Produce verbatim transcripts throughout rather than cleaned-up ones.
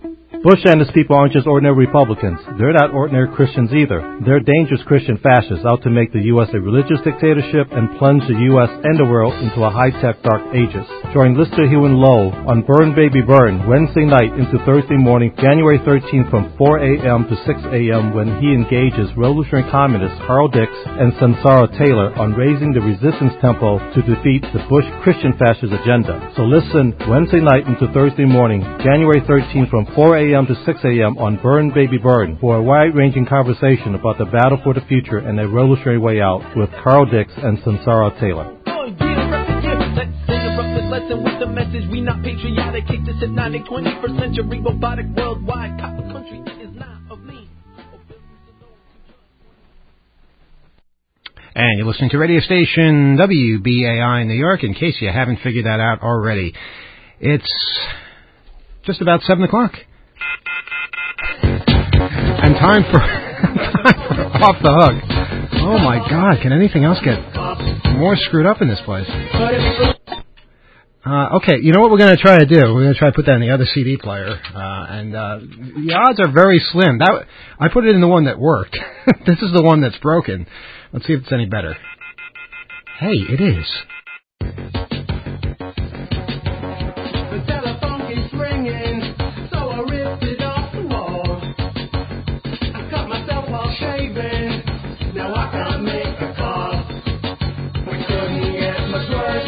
Bush and his people aren't just ordinary Republicans. They're not ordinary Christians either. They're dangerous Christian fascists out to make the U S a religious dictatorship and plunge the U S and the world into a high-tech dark ages. Join Lister Hewan Lowe on Burn Baby Burn Wednesday night into Thursday morning, January thirteenth from four a.m. to six a.m. when he engages revolutionary communists Carl Dix and Sansara Taylor on raising the resistance tempo to defeat the Bush Christian fascist agenda. So listen Wednesday night into Thursday morning, January thirteenth from four a.m. to six a.m. on Burn Baby Burn for a wide-ranging conversation about the battle for the future and a revolutionary way out with Carl Dix and Sansara Taylor. Lesson with the message, we not patriotic, hate this hypnotic twenty-first century robotic worldwide copper country is not of me. And you're listening to radio station W B A I in New York, in case you haven't figured that out already. It's just about seven o'clock. And time for, time for Off the Hook. Oh my God, can anything else get more screwed up in this place? Uh, okay, you know what we're going to try to do? We're going to try to put that in the other C D player, uh, and uh, the odds are very slim. That I put it in the one that worked. This is the one that's broken. Let's see if it's any better. Hey, it is. The telephone keeps ringing, so I ripped it off the wall. I cut myself off shaving, now I can't make a call. We couldn't get much worse.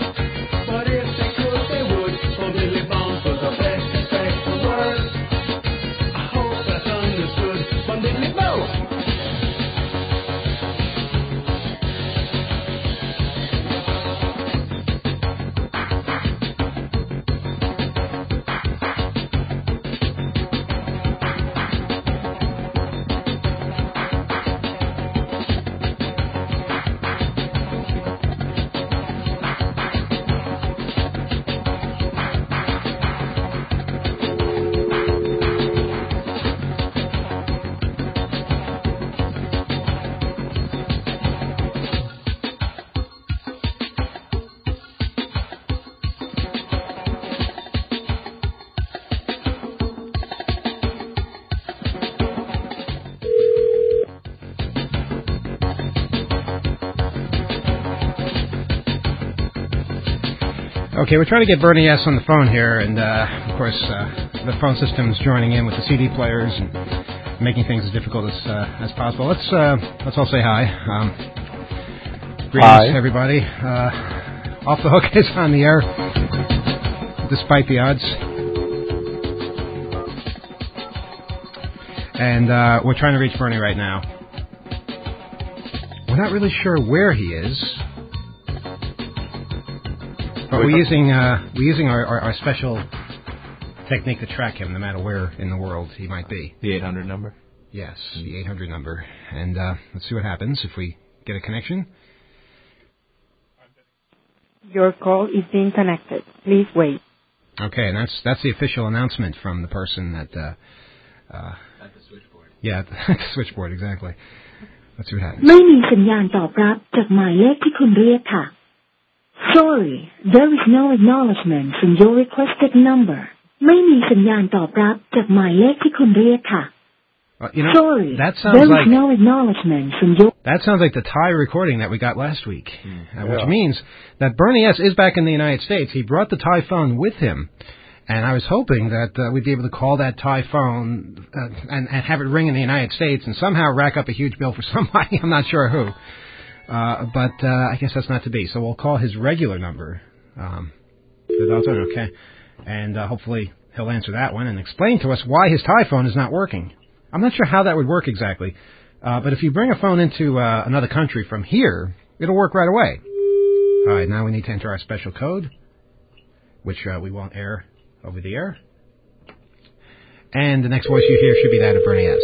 Okay, we're trying to get Bernie S. on the phone here, and uh, of course, uh, the phone system's joining in with the C D players and making things as difficult as uh, as possible. Let's uh, let's all say hi. Um, greetings, hi. everybody. Uh, Off the Hook is on the air, despite the odds, and uh, we're trying to reach Bernie right now. We're not really sure where he is. But we're using uh, we're using our, our, our special technique to track him, no matter where in the world he might be. The eight hundred number? Yes, the eight hundred number. And uh, let's see what happens if we get a connection. Your call is being connected. Please wait. Okay, and that's that's the official announcement from the person that... Uh, uh, at the switchboard. Yeah, at the, at the switchboard, exactly. Let's see what happens. ไม่มีสัญญาณตอบรับจากหมายเลขที่คุณเรียกค่ะ Sorry, there is no acknowledgement from your requested number. ไม่มีสัญญาณตอบรับจากหมายเลขที่คุณเรียกค่ะ Uh, you know, Sorry, that sounds there like, is no acknowledgement from your... That sounds like the Thai recording that we got last week, mm, uh, yeah. which means that Bernie S. is back in the United States. He brought the Thai phone with him, and I was hoping that uh, we'd be able to call that Thai phone uh, and, and have it ring in the United States and somehow rack up a huge bill for somebody. I'm not sure who. Uh, but uh, I guess that's not to be. So we'll call his regular number. Um, okay. And uh, hopefully he'll answer that one and explain to us why his Thai phone is not working. I'm not sure how that would work exactly. Uh, but if you bring a phone into uh, another country from here, it'll work right away. All right, now we need to enter our special code, which uh, we won't air over the air. And the next voice you hear should be that of Bernie S.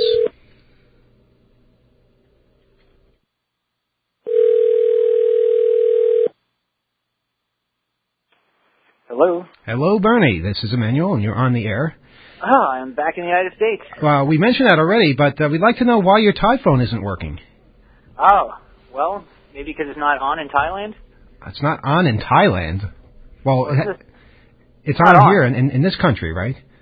Hello. Hello, Bernie. This is Emmanuel, and you're on the air. Oh, I'm back in the United States. Well, we mentioned that already, but uh, we'd like to know why your Thai phone isn't working. Oh, well, maybe because it's not on in Thailand? It's not on in Thailand. Well, well it's, it's, just, it's on, on here in, in, in this country, right?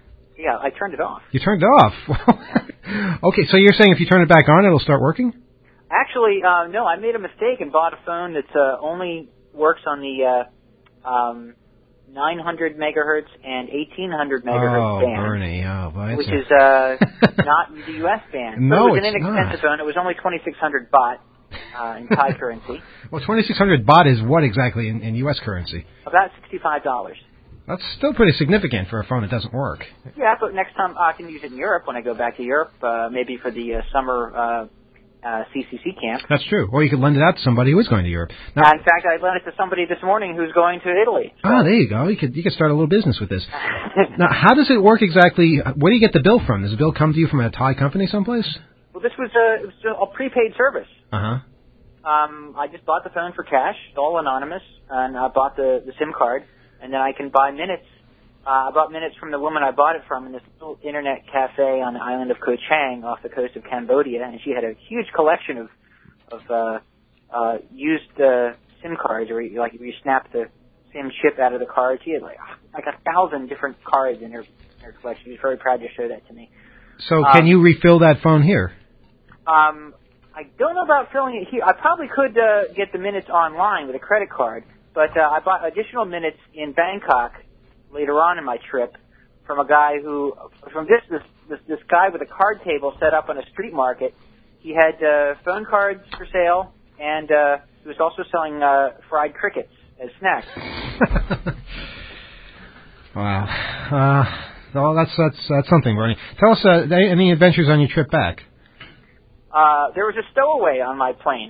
Yeah, I turned it off. You turned it off. Okay, so you're saying if you turn it back on, it'll start working? Actually, uh, no, I made a mistake and bought a phone that uh, only works on the uh, um, nine hundred megahertz and eighteen hundred megahertz oh, band. Bernie, oh, boy, which a... is uh, not the U S band. No, it was an it's inexpensive not. phone. It was only twenty-six hundred baht uh, in Thai currency. Well, twenty-six hundred baht is what exactly in, in U S currency? About sixty-five dollars. That's still pretty significant for a phone that doesn't work. Yeah, but next time I can use it in Europe when I go back to Europe, uh, maybe for the uh, summer uh, uh, C C C camp. That's true. Or you could lend it out to somebody who is going to Europe. Now, Uh, in fact, I lent it to somebody this morning who's going to Italy. So. Ah, there you go. You could you could start a little business with this. Now, how does it work exactly? Where do you get the bill from? Does the bill come to you from a Thai company someplace? Well, this was a, it was a prepaid service. Uh-huh. Um, I just bought the phone for cash, all anonymous, and I bought the, the SIM card, and then I can buy minutes. Uh, I bought minutes from the woman I bought it from in this little internet cafe on the island of Koh Chang off the coast of Cambodia, and she had a huge collection of of uh, uh, used uh, SIM cards, or you, like you snap the SIM chip out of the card. She had like like a thousand different cards in her, in her collection. She was very proud to show that to me. So can Um, you refill that phone here? Um, I don't know about filling it here. I probably could uh, get the minutes online with a credit card, but uh, I bought additional minutes in Bangkok later on in my trip from a guy who, from this this this, this guy with a card table set up on a street market. He had uh, phone cards for sale, and uh, he was also selling uh, fried crickets as snacks. Wow. Uh, well, that's that's that's something, Bernie. Tell us uh, any adventures on your trip back. Uh, there was a stowaway on my plane,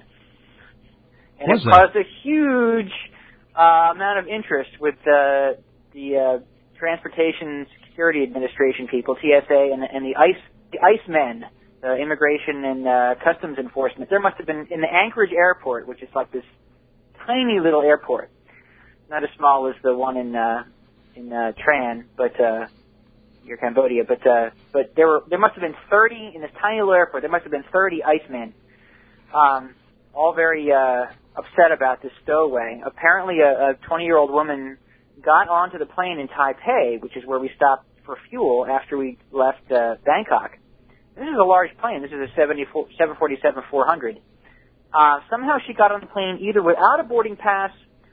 and Was it there? caused a huge uh, amount of interest with uh, the uh, Transportation Security Administration people, T S A, and, and the ICE, the ICE men, the Immigration and uh, Customs Enforcement. There must have been in the Anchorage airport, which is like this tiny little airport, not as small as the one in uh, in uh, Tran, but uh, near Cambodia. But uh, but there were there must have been thirty in this tiny little airport. There must have been thirty ICE men, um, all very uh, upset about this stowaway. Apparently, a twenty-year-old woman got onto the plane in Taipei, which is where we stopped for fuel after we left uh, Bangkok. This is a large plane. This is a seven forty-seven four hundred. Uh, somehow she got on the plane either without a boarding pass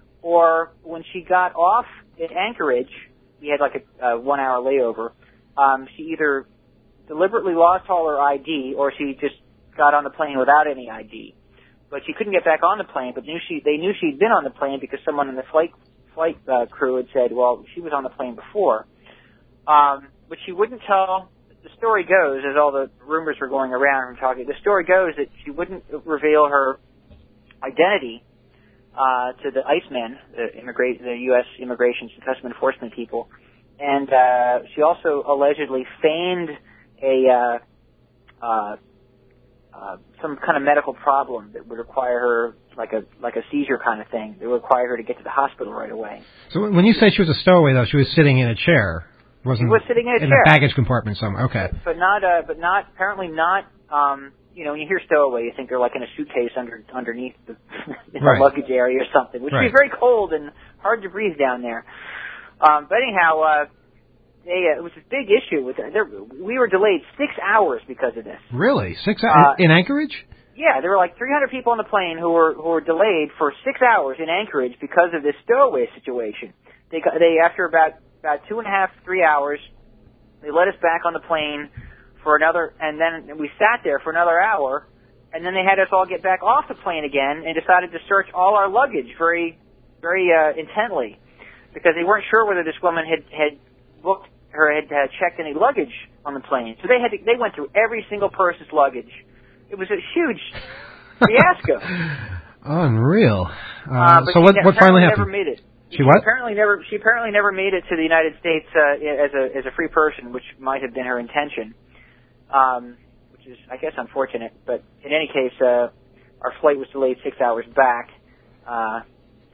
or when she got off at Anchorage, we had like a, a one-hour layover, um, she either deliberately lost all her I D or she just got on the plane without any I D. But she couldn't get back on the plane, but knew she, they knew she'd been on the plane because someone in the flight flight uh, crew had said, well, she was on the plane before. Um, but she wouldn't tell. The story goes, as all the rumors were going around and talking, the story goes that she wouldn't reveal her identity uh, to the ICE-men, the, immigra- the U S Immigration and Customs Enforcement people. And uh, she also allegedly feigned a uh, uh, uh, some kind of medical problem that would require her, like a like a seizure kind of thing, that would require her to get to the hospital right away. So when you say she was a stowaway, though, she was sitting in a chair. Wasn't She was sitting in a in chair. a baggage compartment somewhere. Okay. But not, uh, but not, apparently not, um, you know, when you hear stowaway, you think they're like in a suitcase under, underneath the, the Right. luggage area or something, which Right. would be very cold and hard to breathe down there. Um, but anyhow, uh, they, uh, it was a big issue with there. We were delayed six hours because of this. Really? Six hours Uh, in Anchorage? Yeah, there were like three hundred people on the plane who were who were delayed for six hours in Anchorage because of this stowaway situation. They got, they after about about two and a half, three hours. They let us back on the plane for another, and then we sat there for another hour, and then they had us all get back off the plane again and decided to search all our luggage very, very uh, intently because they weren't sure whether this woman had had booked or had uh, checked any luggage on the plane. So they had to, they went through every single person's luggage. It was a huge fiasco. Unreal. Uh, Uh, but so she what ne- what finally apparently happened? Never made it. She what? Apparently never. She apparently never made it to the United States uh, as a as a free person, which might have been her intention. Um, which is, I guess, unfortunate. But in any case, uh, our flight was delayed six hours back. Uh,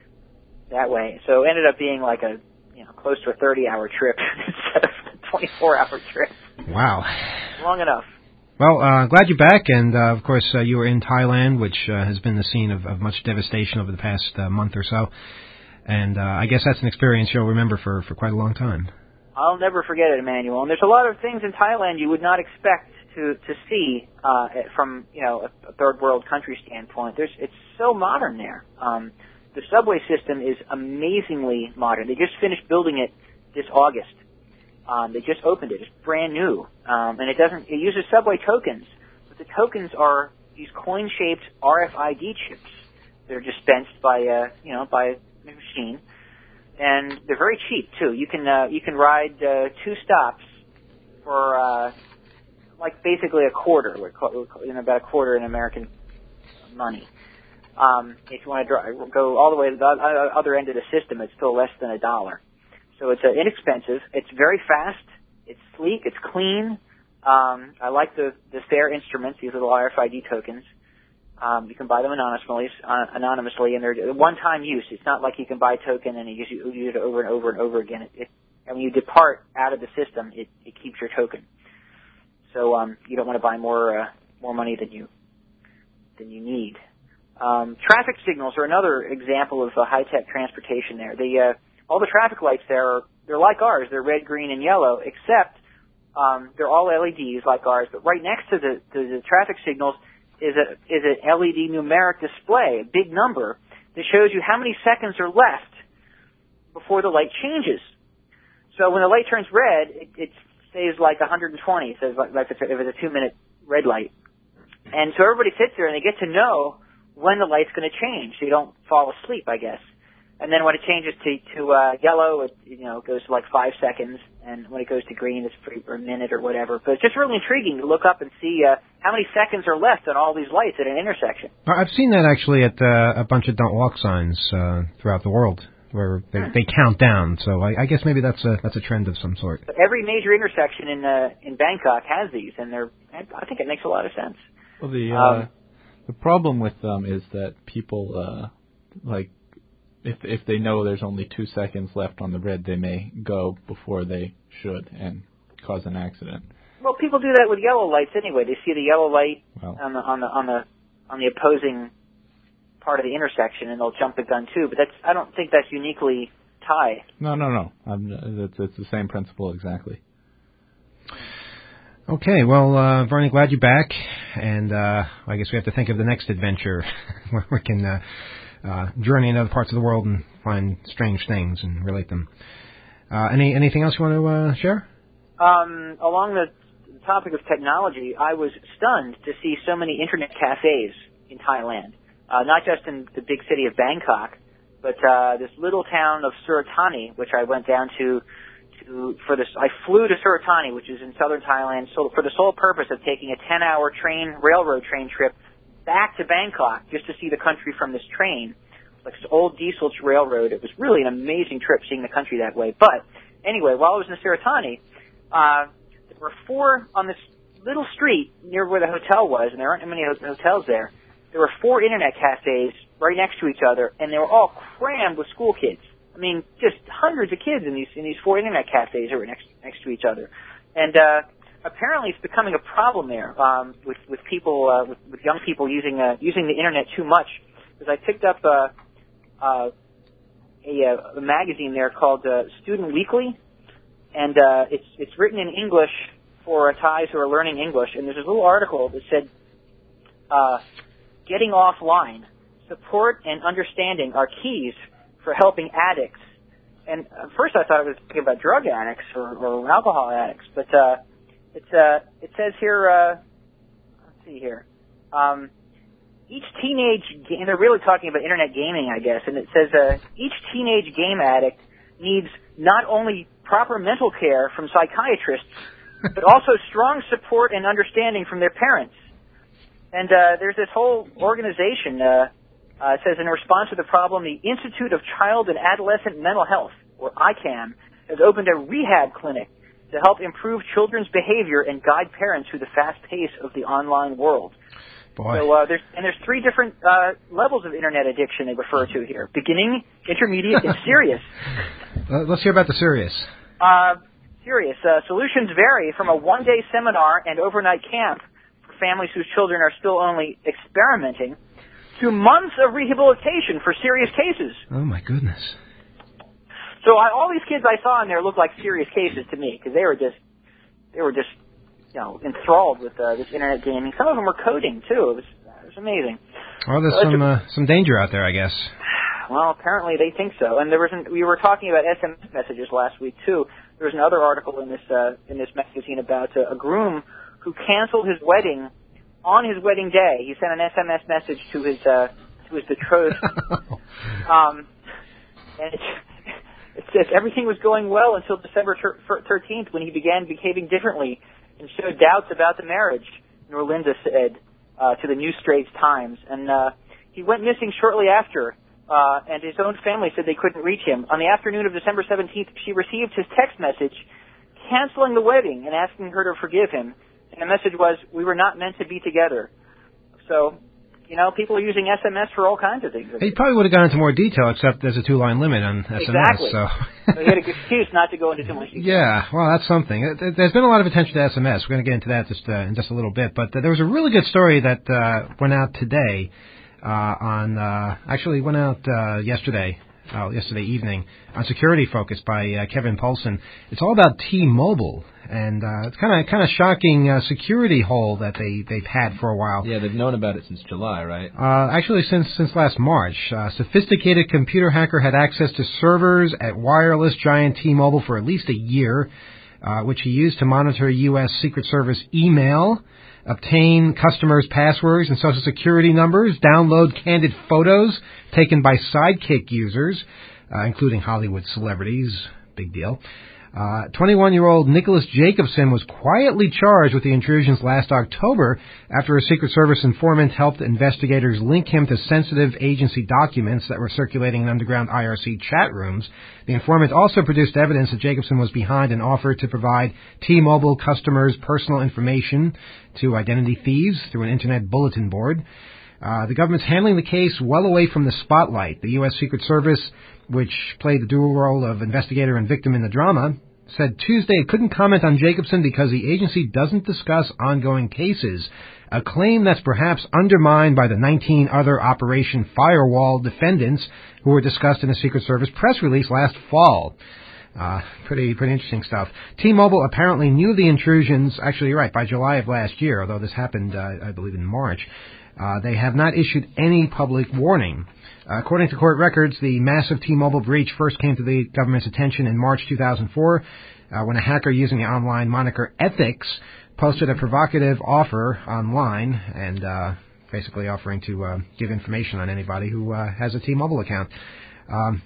that way, so it ended up being like a you know close to a thirty-hour trip instead of a twenty-four hour trip. Wow. Long enough. Well, uh, glad you're back, and uh, of course uh, you were in Thailand, which uh, has been the scene of, of much devastation over the past uh, month or so. And uh, I guess that's an experience you'll remember for, for quite a long time. I'll never forget it, Emmanuel. And there's a lot of things in Thailand you would not expect to to see uh, from you know a, a third world country standpoint. There's it's so modern there. Um, the subway system is amazingly modern. They just finished building it this August. Um, they just opened it. It's brand new, um, and it doesn't. It uses subway tokens, but the tokens are these coin-shaped R F I D chips. They're dispensed by uh, you know by a machine. And they're very cheap too. You can uh, you can ride uh, two stops for uh, like basically a quarter, you know, about a quarter in American money. Um, if you want to drive, go all the way to the other end of the system, it's still less than a dollar. So it's uh, inexpensive. It's very fast. It's sleek. It's clean. Um, I like the the fare instruments. These little R F I D tokens. Um, you can buy them anonymously, uh, anonymously, and they're one-time use. It's not like you can buy a token and you use, you use it over and over and over again. It, it, and when you depart out of the system, it, it keeps your token. So um, you don't want to buy more uh, more money than you than you need. Um, traffic signals are another example of uh, high-tech transportation. There, the uh, all the traffic lights there are they're like ours. They're red, green, and yellow, except um, they're all L E Ds like ours. But right next to the to the traffic signals is a is an L E D numeric display, a big number that shows you how many seconds are left before the light changes. So when the light turns red, it, it stays like one hundred twenty. It says like, like if it's a two-minute red light. And so everybody sits there and they get to know when the light's going to change, so you don't fall asleep, I guess. And then when it changes to to uh, yellow, it you know goes to like five seconds, and when it goes to green, it's for a minute or whatever. But it's just really intriguing to look up and see uh, how many seconds are left on all these lights at an intersection. I've seen that actually at uh, a bunch of "Don't Walk" signs uh, throughout the world, where they, they count down. So I, I guess maybe that's a that's a trend of some sort. But every major intersection in uh, in Bangkok has these, and they're I think it makes a lot of sense. Well, the uh, um, the problem with them is that people uh, like. If if they know there's only two seconds left on the red, they may go before they should and cause an accident. Well, people do that with yellow lights anyway. They see the yellow light well, on the on the on the on the opposing part of the intersection, and they'll jump the gun too. But that's I don't think that's uniquely Thai. No, no, no. I'm, it's it's the same principle exactly. Okay, well, uh, Bernie, glad you're back, and uh, I guess we have to think of the next adventure where we can. Uh, Uh, journey in other parts of the world and find strange things and relate them. Uh, any anything else you want to uh, share? Um, along the topic of technology, I was stunned to see so many internet cafes in Thailand. Uh, not just in the big city of Bangkok, but uh, this little town of Suratthani, which I went down to to for this. I flew to Suratthani, which is in southern Thailand, so for the sole purpose of taking a ten-hour train railroad train trip back to Bangkok just to see the country from this train, like this old diesel railroad. It was really an amazing trip seeing the country that way. But anyway, while I was in Suratthani, uh, there were four on this little street near where the hotel was, and there aren't many hotels there. There were four internet cafes right next to each other, and they were all crammed with school kids. I mean, just hundreds of kids in these in these four internet cafes that were next next to each other, and. uh Apparently, it's becoming a problem there um, with with people uh, with, with young people using uh, using the internet too much. Because I picked up uh, uh, a, a magazine there called uh, Student Weekly, and uh, it's it's written in English for uh, Thais who are learning English. And there's this little article that said, uh, "Getting offline, support and understanding are keys for helping addicts." And at first, I thought it was talking about drug addicts or, or alcohol addicts, but uh, It's uh, it says here. Uh, let's see here. Um, each teenage, and they're really talking about internet gaming, I guess. And it says uh, each teenage game addict needs not only proper mental care from psychiatrists, but also strong support and understanding from their parents. And uh, there's this whole organization. Uh, uh, it says in response to the problem, the Institute of Child and Adolescent Mental Health, or I C A M, has opened a rehab clinic to help improve children's behavior and guide parents through the fast pace of the online world. Boy. So uh, there's and there's three different uh, levels of internet addiction they refer to here: beginning, intermediate, and serious. Uh, let's hear about the serious. Uh, serious uh, solutions vary from a one-day seminar and overnight camp for families whose children are still only experimenting, to months of rehabilitation for serious cases. Oh my goodness. So I, all these kids I saw in there looked like serious cases to me because they were just, they were just, you know, enthralled with uh, this internet gaming. Some of them were coding too. It was, it was amazing. Well, there's so some uh, some danger out there, I guess. Well, apparently they think so. And there was an, we were talking about S M S messages last week too. There was another article in this uh, in this magazine about uh, a groom who canceled his wedding on his wedding day. He sent an S M S message to his uh, to his betrothed. um, and it, it says everything was going well until December thirteenth when he began behaving differently and showed doubts about the marriage, Norlinda said uh, to the New Straits Times. And uh, he went missing shortly after, uh, and his own family said they couldn't reach him. On the afternoon of December seventeenth, she received his text message canceling the wedding and asking her to forgive him. And the message was, we were not meant to be together. So, you know, people are using S M S for all kinds of things. He probably would have gone into more detail, except there's a two-line limit on S M S. Exactly. So, so he had a good excuse not to go into too much detail. Yeah, well, that's something. There's been a lot of attention to S M S. We're going to get into that just uh, in just a little bit. But uh, there was a really good story that uh, went out today uh, on, uh, actually went out uh, yesterday, uh, yesterday evening, on Security Focus by uh, Kevin Poulsen. It's all about T-Mobile. And uh, it's kind of kind of shocking uh, security hole that they they've had for a while. Yeah, they've known about it since July, right? Uh, actually, since since last March, uh, sophisticated computer hacker had access to servers at wireless giant T-Mobile for at least a year, uh, which he used to monitor U S Secret Service email, obtain customers' passwords and social security numbers, download candid photos taken by Sidekick users, uh, including Hollywood celebrities. Big deal. Uh, twenty-one-year-old Nicholas Jacobson was quietly charged with the intrusions last October after a Secret Service informant helped investigators link him to sensitive agency documents that were circulating in underground I R C chat rooms. The informant also produced evidence that Jacobson was behind an offer to provide T-Mobile customers' personal information to identity thieves through an internet bulletin board. Uh, the government's handling the case well away from the spotlight. The U S Secret Service, which played the dual role of investigator and victim in the drama, said Tuesday it couldn't comment on Jacobson because the agency doesn't discuss ongoing cases, a claim that's perhaps undermined by the nineteen other Operation Firewall defendants who were discussed in a Secret Service press release last fall. Uh, pretty, pretty interesting stuff. T-Mobile apparently knew the intrusions, actually you're right, by July of last year, although this happened, uh, I believe, in March. Uh, they have not issued any public warning. Uh, according to court records, the massive T-Mobile breach first came to the government's attention in March two thousand four uh, when a hacker using the online moniker Ethics posted a provocative offer online and uh, basically offering to uh, give information on anybody who uh, has a T-Mobile account. Um,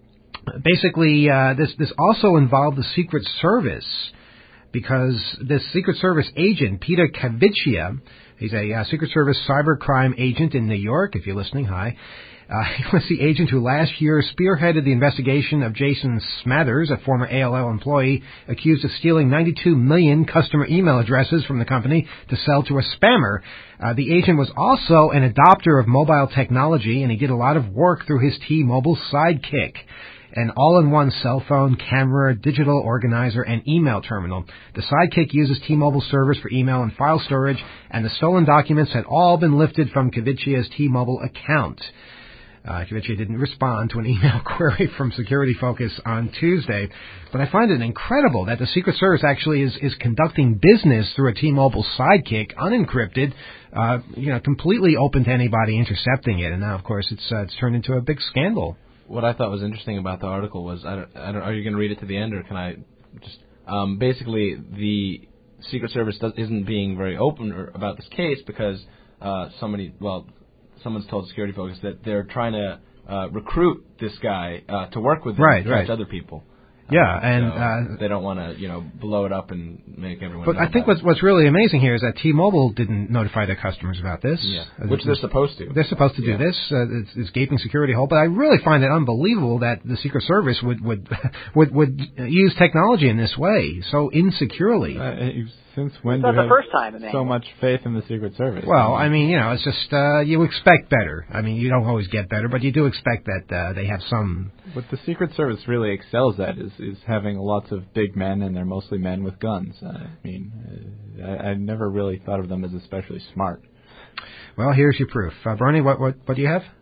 basically, uh, this, this also involved the Secret Service because this Secret Service agent, Peter Kaviccia, he's a uh, Secret Service cybercrime agent in New York. If you're listening, hi. Uh, he was the agent who last year spearheaded the investigation of Jason Smathers, a former A O L employee accused of stealing ninety-two million customer email addresses from the company to sell to a spammer. Uh, the agent was also an adopter of mobile technology, and he did a lot of work through his T-Mobile Sidekick, an all-in-one cell phone, camera, digital organizer, and email terminal. The Sidekick uses T-Mobile servers for email and file storage, and the stolen documents had all been lifted from Kaviccia's T-Mobile account. Uh, Kaviccia didn't respond to an email query from Security Focus on Tuesday, but I find it incredible that the Secret Service actually is, is conducting business through a T-Mobile Sidekick, unencrypted, uh, you know, completely open to anybody intercepting it, and now, of course, it's uh, it's turned into a big scandal. What I thought was interesting about the article was, I don't, I don't, are you going to read it to the end, or can I just, um, basically, the Secret Service does, isn't being very open or, about this case because uh, somebody, well, someone's told Security Focus that they're trying to uh, recruit this guy uh, to work with them right, to right. catch other people. Yeah, um, and so uh, they don't want to, you know, blow it up and make everyone. But know I think what's it. what's really amazing here is that T-Mobile didn't notify their customers about this. Yeah, uh, which they're supposed to. They're supposed to do yeah. this. Uh, it's, it's gaping security hole. But I really find it unbelievable that the Secret Service would would would, would use technology in this way so insecurely. Uh, since when It's do not you the have first time, Emmanuel. so much faith in the Secret Service? Well, I mean, you know, it's just uh, you expect better. I mean, you don't always get better, but you do expect that uh, they have some. What the Secret Service really excels at is, is having lots of big men, and they're mostly men with guns. I mean, uh, I, I never really thought of them as especially smart. Well, here's your proof. Uh, Bernie, what, what what do you have?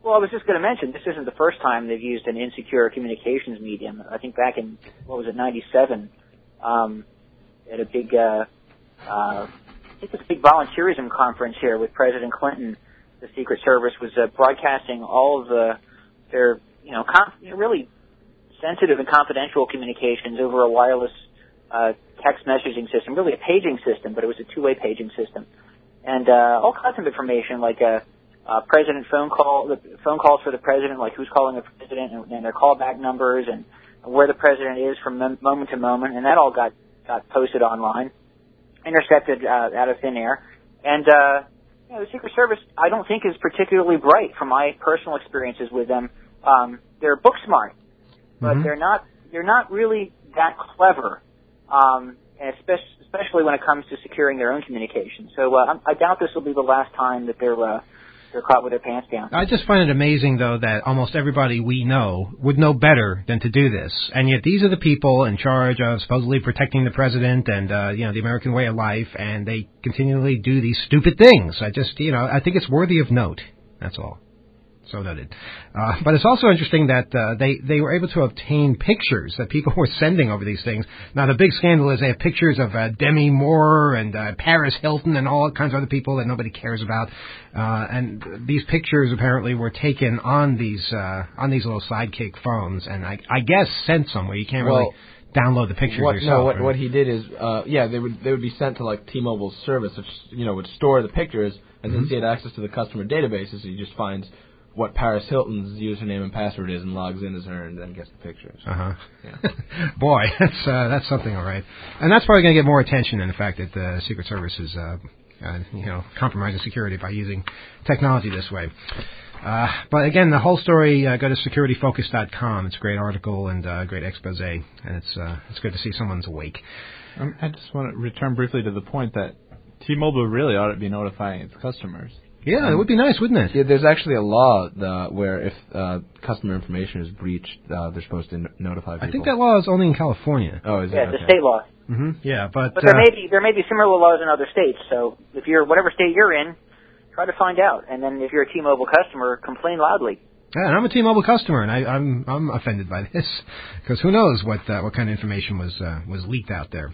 Well, I was just going to mention, this isn't the first time they've used an insecure communications medium. I think back in, what was it, ninety-seven, um, at a big, uh, uh, I think it was a big volunteerism conference here with President Clinton. The Secret Service was uh, broadcasting all of the, their, you know, com- really sensitive and confidential communications over a wireless uh, text messaging system, really a paging system, but it was a two-way paging system. And uh, all kinds of information, like a uh, president phone call, the phone calls for the president, like who's calling the president, and, and their callback numbers, and where the president is from mem- moment to moment, and that all got, got posted online, intercepted uh, out of thin air. And uh, you know, the Secret Service, I don't think, is particularly bright from my personal experiences with them. Um, they're book smart, but mm-hmm. they're not they're not really that clever, um, and especially, especially when it comes to securing their own communication. So uh, I doubt this will be the last time that they're uh, they're caught with their pants down. I just find it amazing, though, that almost everybody we know would know better than to do this, and yet these are the people in charge of supposedly protecting the president and uh, you know the American way of life, and they continually do these stupid things. I just you know I think it's worthy of note. That's all. So noted. Uh, but it's also interesting that uh, they, they were able to obtain pictures that people were sending over these things. Now, the big scandal is they have pictures of uh, Demi Moore and uh, Paris Hilton and all kinds of other people that nobody cares about. Uh, and these pictures apparently were taken on these uh, on these little Sidekick phones, and I, I guess sent somewhere. You can't really well, download the pictures what, yourself. No, what, right? what he did is, uh, yeah, they would they would be sent to like T-Mobile's service, which you know would store the pictures, and mm-hmm. since he had access to the customer databases, he just finds what Paris Hilton's username and password is and logs in as her and then gets the pictures. Uh-huh. Yeah. Boy, that's uh, that's something, all right. And that's probably going to get more attention than the fact that the Secret Service is, uh, uh, you know, compromising security by using technology this way. Uh, but again, the whole story, uh, go to security focus dot com. It's a great article and a uh, great expose, and it's uh, it's good to see someone's awake. Um, I just want to return briefly to the point that T-Mobile really ought to be notifying its customers. Yeah, it would be nice, wouldn't it? Yeah, there's actually a law uh, where if uh, customer information is breached, uh, they're supposed to no- notify people. I think that law is only in California. Oh, is yeah, it? it's Okay. a state law. Mm-hmm. Yeah, but but there uh, may be there may be similar laws in other states. So if you're whatever state you're in, try to find out. And then if you're a T-Mobile customer, complain loudly. Yeah, and I'm a T-Mobile customer, and I, I'm I'm offended by this because who knows what uh, what kind of information was uh, was leaked out there.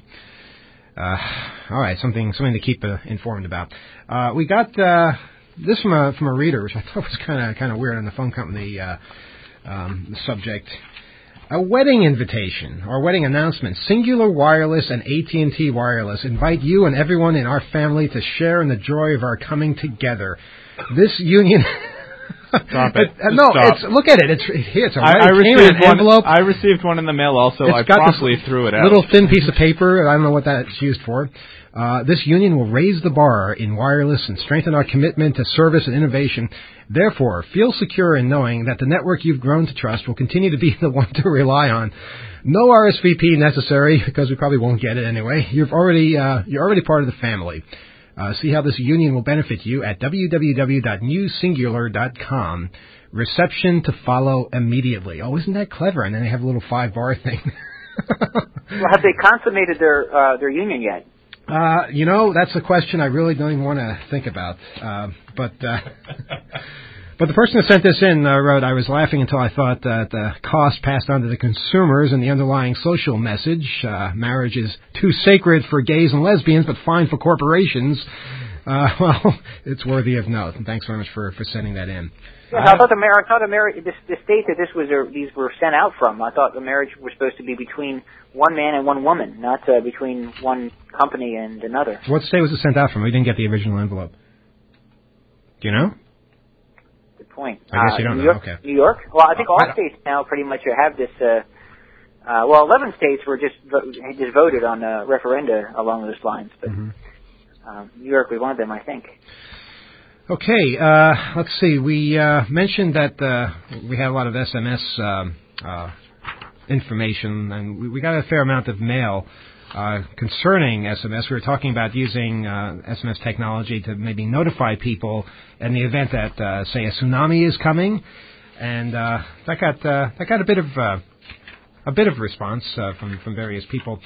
Uh, all right, something something to keep uh, informed about. Uh, we got. Uh, This from a from a reader, which I thought was kind of kind of weird on the phone company uh, um, the subject. A wedding invitation or wedding announcement. Singular Wireless and A T and T Wireless invite you and everyone in our family to share in the joy of our coming together. This union. Stop it. Uh, no, Stop. it's look at it. It's here. It's a I, right, I it came in received an one. envelope. I received one in the mail. Also, It's I got promptly this threw it out. Little thin piece of paper. I don't know what that's used for. Uh, this union will raise the bar in wireless and strengthen our commitment to service and innovation. Therefore, feel secure in knowing that the network you've grown to trust will continue to be the one to rely on. No R S V P necessary because we probably won't get it anyway. You've already uh, you're already part of the family. Uh, see how this union will benefit you at w w w dot new singular dot com. Reception to follow immediately. Oh, isn't that clever? And then they have a little five-bar thing. Well, have they consummated their uh, their union yet? Uh, you know, that's a question I really don't even want to think about. Uh, but uh, but the person that sent this in uh, wrote, I was laughing until I thought that the cost passed on to the consumers and the underlying social message. Uh, marriage is too sacred for gays and lesbians, but fine for corporations. Uh, well, it's worthy of note. And thanks very much for, for sending that in. Yeah, I thought the mar- I thought the marriage, this, the state that this was, uh, these were sent out from. I thought the marriage was supposed to be between one man and one woman, not uh, between one company and another. What state was it sent out from? We didn't get the original envelope. Do you know? Good point. I guess uh, you don't New know. York, Okay. New York. Well, I think Uh, all I don't- states now pretty much have this. Uh, uh, well, eleven states were just vo- just voted on uh, referenda along those lines, but Mm-hmm. uh, New York was one of them, I think. Okay, uh, let's see. We uh, mentioned that uh, we had a lot of S M S um, uh, information, and we, we got a fair amount of mail uh, concerning S M S. We were talking about using uh, S M S technology to maybe notify people in the event that, uh, say, a tsunami is coming, and uh, that got uh, that got a bit of uh, a bit of response uh, from from various people.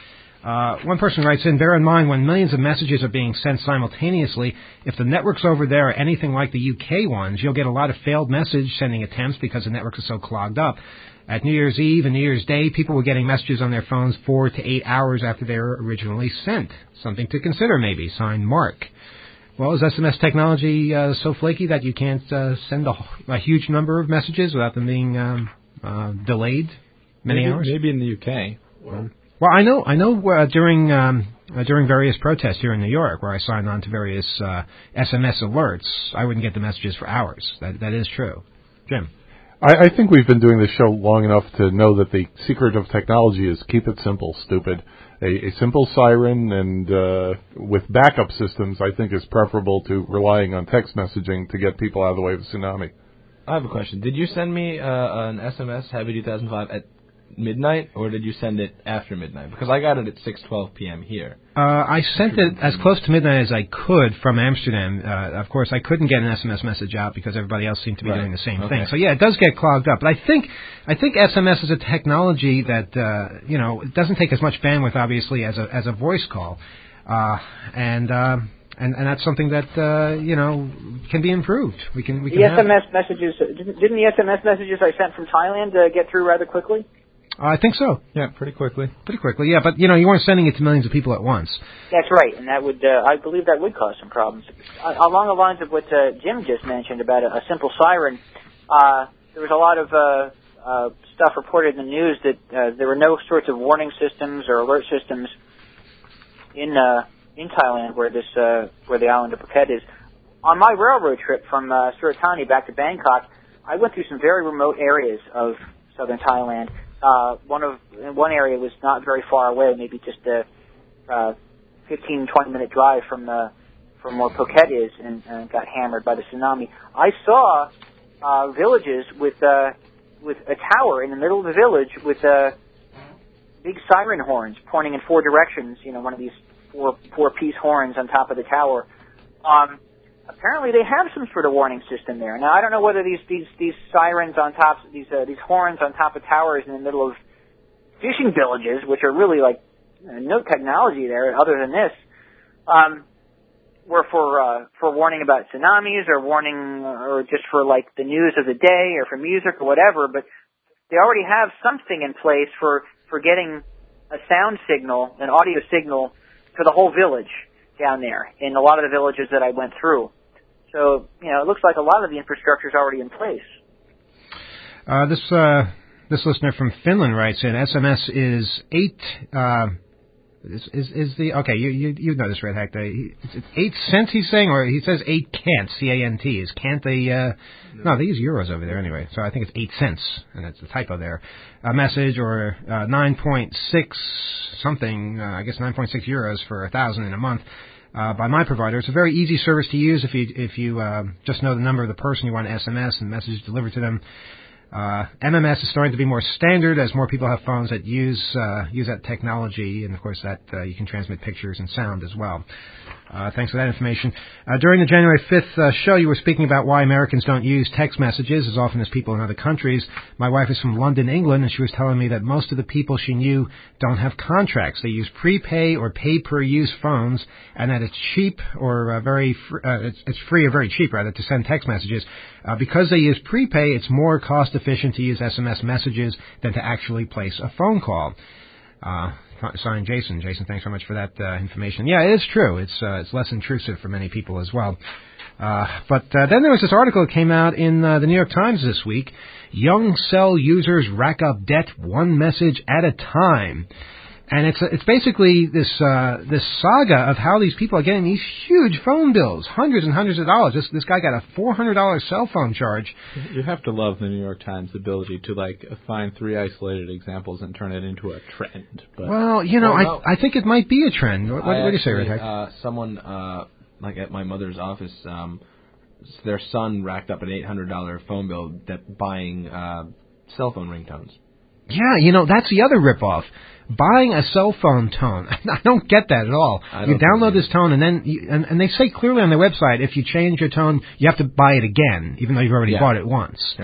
Uh, one person writes in, bear in mind when millions of messages are being sent simultaneously, if the networks over there are anything like the U K ones, you'll get a lot of failed message sending attempts because the networks are so clogged up. At New Year's Eve and New Year's Day, people were getting messages on their phones four to eight hours after they were originally sent. Something to consider, maybe. Signed, Mark. Well, is S M S technology uh, so flaky that you can't uh, send a, a huge number of messages without them being um, uh, delayed many maybe, hours? Maybe in the U K. Or Well, I know, I know. Uh, during um, uh, during various protests here in New York, where I signed on to various uh, S M S alerts, I wouldn't get the messages for hours. That that is true. Jim, I, I think we've been doing this show long enough to know that the secret of technology is keep it simple, stupid. A, a simple siren and uh, with backup systems, I think, is preferable to relying on text messaging to get people out of the way of a tsunami. I have a question. Did you send me uh, an S M S, Happy two thousand five, at midnight, or did you send it after midnight? Because I got it at six twelve p.m. here. uh, I sent it as close to midnight as I could from Amsterdam. Uh, of course, I couldn't get an S M S message out because everybody else seemed to be Right. doing the same Okay. thing. So yeah, it does get clogged up. But I think I think S M S is a technology that uh, you know it doesn't take as much bandwidth, obviously, as a as a voice call, uh, and. Uh, And, and that's something that uh, you know can be improved. We can we can The have S M S messages, didn't, didn't the S M S messages I sent from Thailand uh, get through rather quickly? Uh, I think so. yeah, pretty quickly. Pretty quickly, yeah. But, you know, you weren't sending it to millions of people at once. That's right, and that would, uh, I believe that would cause some problems. Uh, along the lines of what uh, Jim just mentioned about a, a simple siren, uh, there was a lot of uh, uh, stuff reported in the news that uh, there were no sorts of warning systems or alert systems in uh, in Thailand where this uh, where the island of Phuket is. On my railroad trip from uh, Surat Thani back to Bangkok, I went through some very remote areas of southern Thailand. Uh, one of one area was not very far away, maybe just a uh, fifteen, twenty minute drive from the from where Phuket is, and, and got hammered by the tsunami. I saw uh, villages with uh, with a tower in the middle of the village with uh, big siren horns pointing in four directions. You know, one of these four four piece horns on top of the tower. Um, apparently, they have some sort of warning system there. Now, I don't know whether these these these sirens on top, these uh, these horns on top of towers in the middle of fishing villages, which are really like uh, no technology there other than this, um, were for uh, for warning about tsunamis or warning or just for like the news of the day or for music or whatever. But they already have something in place for for getting a sound signal, an audio signal for the whole village down there in a lot of the villages that I went through. So, you know, it looks like a lot of the infrastructure is already in place. Uh, this uh, this listener from Finland writes in, S M S is eight, uh, is, is, is the, okay, you, you, you know this, Red Hack, the, it's eight cents he's saying, or he says eight cant, C A N T. Is cant a, uh, no, they use euros over there anyway, so I think it's eight cents, and it's a typo there. A message, or uh, nine point six something, uh, I guess nine point six euros for a thousand in a month. Uh, by my provider. It's a very easy service to use if you if you uh, just know the number of the person you want to S M S and message delivered to them. Uh, M M S is starting to be more standard as more people have phones that use uh, use that technology, and of course that uh, you can transmit pictures and sound as well. Uh, thanks for that information. Uh, during the January fifth uh, show, you were speaking about why Americans don't use text messages as often as people in other countries. My wife is from London, England, and she was telling me that most of the people she knew don't have contracts. They use prepay or pay-per-use phones, and that it's cheap or uh, very fr- uh, it's, it's free or very cheap, rather, to send text messages. Uh, because they use prepay, it's more cost-efficient to use S M S messages than to actually place a phone call. Uh, signed, Jason. Jason, thanks very much for that uh, information. Yeah, it is true. It's uh, it's less intrusive for many people as well. Uh, but uh, then there was this article that came out in uh, the New York Times this week. Young cell users rack up debt one message at a time. And it's it's basically this uh, this saga of how these people are getting these huge phone bills, hundreds and hundreds of dollars. This this guy got a four hundred dollars cell phone charge. You have to love the New York Times' ability to like find three isolated examples and turn it into a trend. But well, you know, well, no. I I think it might be a trend. What, what, what do you say, actually, Red Hack? Uh, someone uh, like at my mother's office, um, their son racked up an eight hundred dollars phone bill that buying uh, cell phone ringtones. Yeah, you know, that's the other ripoff. Buying a cell phone tone. I don't get that at all. You download this tone, and then you, and, and they say clearly on their website, if you change your tone, you have to buy it again, even though you've already yeah. bought it once. Right.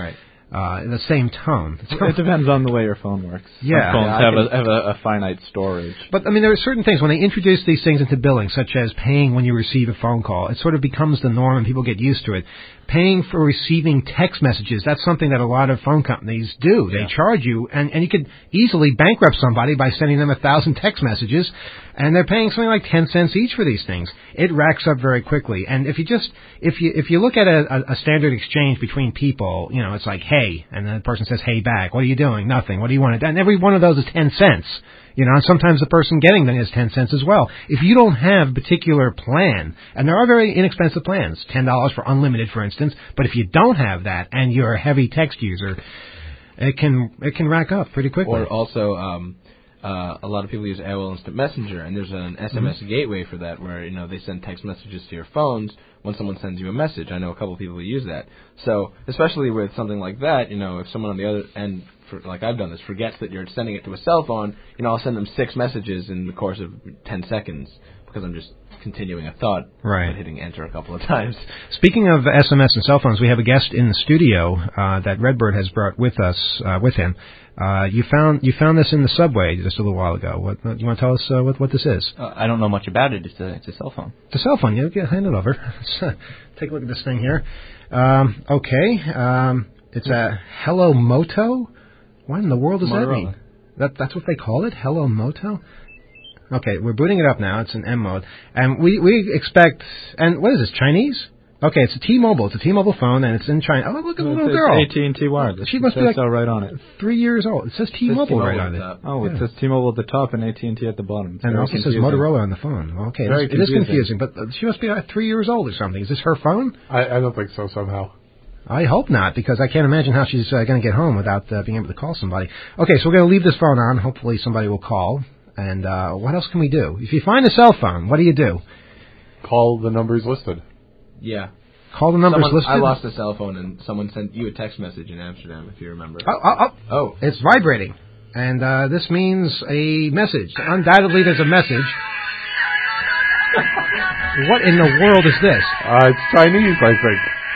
uh, the same tone. It depends on the way your phone works. Yeah. Some phones Yeah, have, can, a, have a, a finite storage. But, I mean, there are certain things, when they introduce these things into billing, such as paying when you receive a phone call, it sort of becomes the norm and people get used to it. Paying for receiving text messages, that's something that a lot of phone companies do. They Yeah. charge you, and, and you could easily bankrupt somebody by sending them a thousand text messages, and they're paying something like ten cents each for these things. It racks up very quickly. And if you just, if you, if you look at a, a standard exchange between people, you know, it's like, hey, and the person says, hey back, what are you doing? Nothing. What do you want to do? And every one of those is ten cents. You know, and sometimes the person getting them is ten cents as well. If you don't have a particular plan, and there are very inexpensive plans, ten dollars for unlimited, for instance, but if you don't have that and you're a heavy text user, it can it can rack up pretty quickly. Or also, um, uh, a lot of people use A O L Instant Messenger, and there's an S M S mm-hmm. gateway for that, where you know they send text messages to your phones when someone sends you a message. I know a couple of people who use that. So, especially with something like that, you know, if someone on the other end, for, like I've done this, forgets that you're sending it to a cell phone, you know, I'll send them six messages in the course of ten seconds because I'm just continuing a thought, right, and hitting enter a couple of times. Speaking of S M S and cell phones, we have a guest in the studio uh, that Redbird has brought with us, uh, with him. Uh, you found you found this in the subway just a little while ago. What, what you want to tell us uh, what what this is? Uh, I don't know much about it. It's a it's a cell phone. It's a cell phone. Yeah, yeah, hand it over. Let's uh, take a look at this thing here. Um, okay, um, it's a Hello Moto. What in the world does Motorola. that mean? That that's what they call it, Hello Moto. Okay, we're booting it up now. It's in M mode, and we we expect. And what is this? Chinese? Okay, it's a T-Mobile. It's a T-Mobile phone, and it's in China. Oh, look at the little girl. It's A T and T wireless. She must it be like so right on it. Three years old. It says T-Mobile, T-Mobile right on it. Oh, yeah. It says T-Mobile at the top and A T and T at the bottom. It's and it also confusing. says Motorola on the phone. Okay, Very it is confusing. confusing, but she must be like three years old or something. Is this her phone? I, I don't think so. Somehow. I hope not, because I can't imagine how she's uh, going to get home without uh, being able to call somebody. Okay, so we're going to leave this phone on. Hopefully somebody will call. And uh, what else can we do? If you find a cell phone, what do you do? Call the numbers listed. Yeah. Call the numbers someone, listed? I lost a cell phone, and someone sent you a text message in Amsterdam, if you remember. Oh, oh, oh. oh. It's vibrating. And uh, this means a message. Undoubtedly, there's a message. What in the world is this? Uh, it's Chinese, I think.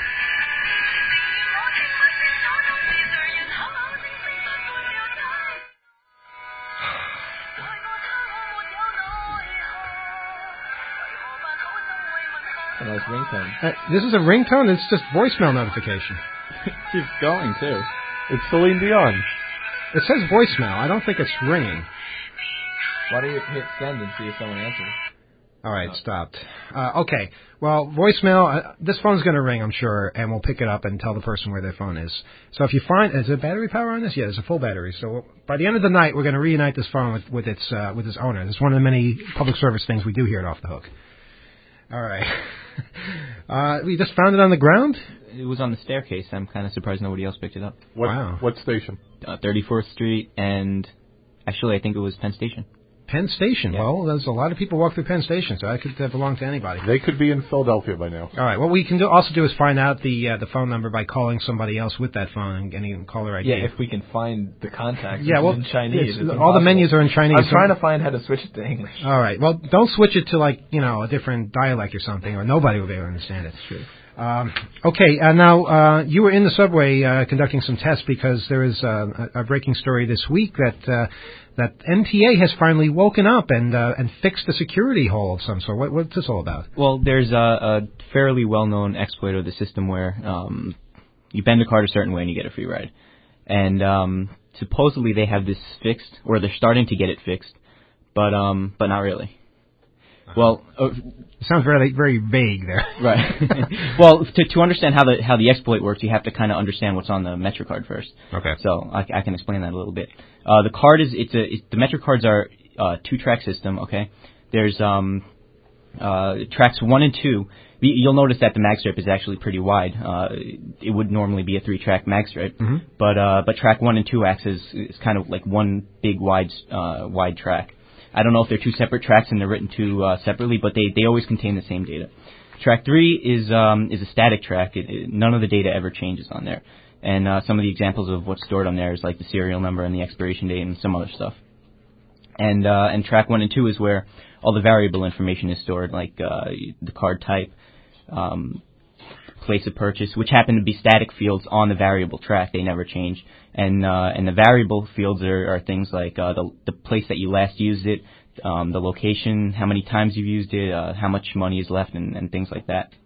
A nice ringtone. Uh, this is a ringtone? It's just voicemail notification. It keeps going, too. It's Celine Dion. It says voicemail. I don't think it's ringing. Why don't you hit send and see if someone answers? All right, oh. stopped. Uh, okay. Well, voicemail, uh, this phone's going to ring, I'm sure, and we'll pick it up and tell the person where their phone is. So if you find, is there battery power on this? Yeah, there's a full battery. So by the end of the night, we're going to reunite this phone with, with its uh, with its owner. It's one of the many public service things we do here at Off the Hook. All right. uh, we just found it on the ground? It was on the staircase. I'm kind of surprised nobody else picked it up. What, wow. What station? Uh, thirty-fourth Street, and actually I think it was Penn Station. Penn Station. Yeah. Well, there's a lot of people walk through Penn Station, so that could uh, belong to anybody. They could be in Philadelphia by now. All right. What we can do, also do is find out the uh, the phone number by calling somebody else with that phone and getting caller I D. Yeah, if we can find the contacts. Yeah, well, in Chinese. It's all the menus are in Chinese. I'm trying to find how to switch it to English. All right. Well, don't switch it to like you know a different dialect or something, or nobody will be able to understand it. True. Um, okay, uh, now uh, you were in the subway uh, conducting some tests because there is uh, a, a breaking story this week that uh, that M T A has finally woken up and uh, and fixed a security hole of some sort. What, what's this all about? Well, there's a, a fairly well-known exploit of the system where um, you bend a card a certain way and you get a free ride, and um, supposedly they have this fixed, or they're starting to get it fixed, but um, but not really. Well, uh, it sounds very very vague there. Right. Well, to to understand how the how the exploit works, you have to kind of understand what's on the MetroCard first. Okay. So I, I can explain that a little bit. Uh, the card is it's a it's, the MetroCards are uh, two track system. Okay. There's um uh tracks one and two. You'll notice that the mag stripe is actually pretty wide. Uh, it would normally be a three track mag stripe, mm-hmm. but uh, but track one and two axes is kind of like one big wide uh, wide track. I don't know if they're two separate tracks and they're written two uh, separately, but they, they always contain the same data. Track three is um, is a static track. It, it, none of the data ever changes on there. And uh, some of the examples of what's stored on there is like the serial number and the expiration date and some other stuff. And uh, and track one and two is where all the variable information is stored, like uh, the card type, um, place of purchase, which happen to be static fields on the variable track. They never change. And uh, and the variable fields are, are things like uh, the the place that you last used it, um, the location, how many times you've used it, uh, how much money is left, and, and things like that.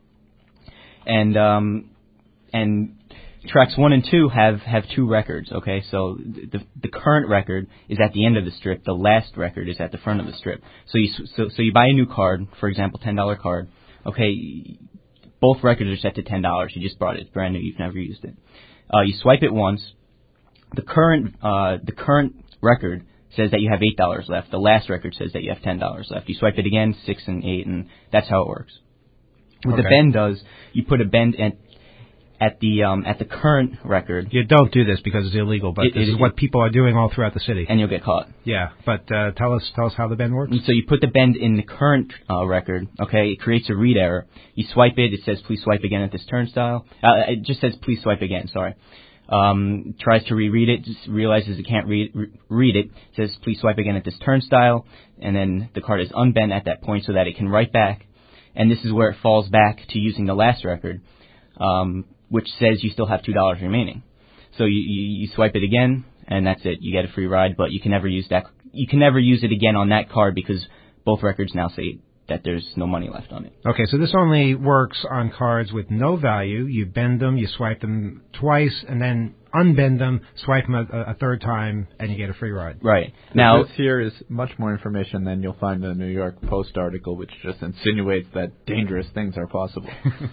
And um, and tracks one and two have, have two records. Okay, so the the current record is at the end of the strip. The last record is at the front of the strip. So you so so you buy a new card, for example, ten dollar card. Okay, both records are set to ten dollars. You just bought it; it's brand new. You've never used it. Uh, you swipe it once. The current uh, the current record says that you have eight dollars left. The last record says that you have ten dollars left. You swipe it again, six and eight, and that's how it works. What Okay. the bend does, you put a bend at at the um, at the current record. You don't do this because it's illegal, but It- this it- is what people are doing all throughout the city. And you'll get caught. Yeah, but uh, tell us tell us how the bend works. And so you put the bend in the current uh, record, okay? It creates a read error. You swipe it. It says, please swipe again at this turnstile. Uh, it just says, please swipe again, sorry. Um, tries to reread it, just realizes it can't read, re- read it, says, please swipe again at this turnstile, and then the card is unbent at that point so that it can write back. And this is where it falls back to using the last record, um, which says you still have two dollars remaining. So you, you, you swipe it again, and that's it. You get a free ride, but you can never use that. You can never use it again on that card because both records now say that there's no money left on it. Okay, so this only works on cards with no value. You bend them, you swipe them twice, and then unbend them, swipe them a, a third time, and you get a free ride. Right. Now, Now, this here is much more information than you'll find in the New York Post article, which just insinuates that dangerous things are possible.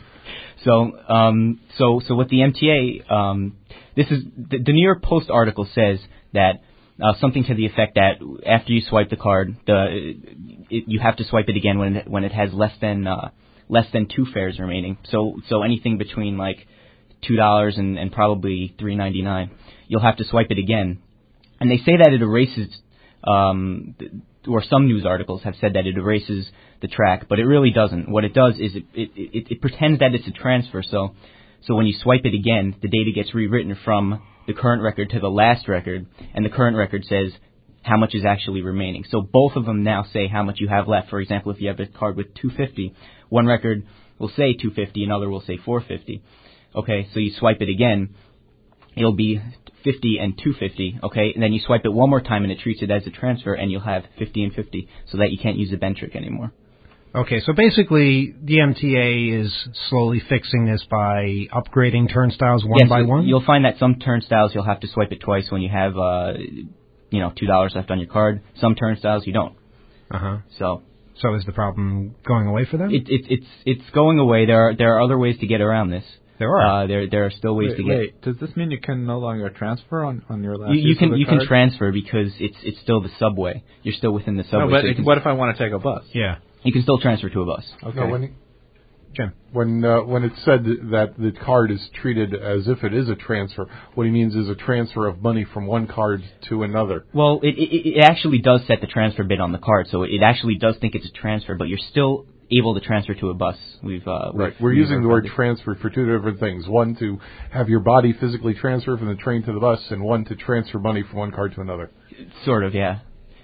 so um, so so what the M T A um, this is the, the New York Post article says that uh, something to the effect that after you swipe the card, the it, you have to swipe it again when it, when it has less than uh, less than two fares remaining. So so anything between like two dollars and, and probably three ninety nine, you'll have to swipe it again. And they say that it erases, um, or some news articles have said that it erases the track, but it really doesn't. What it does is it it, it, it pretends that it's a transfer. So so when you swipe it again, the data gets rewritten from the current record to the last record, and the current record says how much is actually remaining. So both of them now say how much you have left. For example, if you have a card with two fifty, one record will say two fifty, another will say four fifty. Okay, so you swipe it again, it'll be fifty and two fifty, okay, and then you swipe it one more time and it treats it as a transfer, and you'll have fifty and fifty, so that you can't use the bend trick anymore. Okay, so basically the M T A is slowly fixing this by upgrading turnstiles one yes, by you'll, one? You'll find that some turnstiles you'll have to swipe it twice when you have, uh, you know, two dollars left on your card. Some turnstiles you don't. Uh-huh. So So is the problem going away for them? it, it, it's it's going away. There are there are other ways to get around this. There are. Uh, there there are still ways wait, to get. wait, does this mean you can no longer transfer on, on your last You, you use can of the you card? can transfer because it's it's still the subway. You're still within the subway. No, but so you, can, what if I want to take a bus? Yeah. you can still transfer to a bus. Okay. No, when Jim. when uh, when it's said that the card is treated as if it is a transfer, what he means is a transfer of money from one card to another. Well, it, it it actually does set the transfer bid on the card, so it actually does think it's a transfer, but you're still able to transfer to a bus. We've uh, Right. we've, We're we've using the word verified transfer for two different things. One, to have your body physically transfer from the train to the bus, and one, to transfer money from one card to another. it. Sort of, yeah.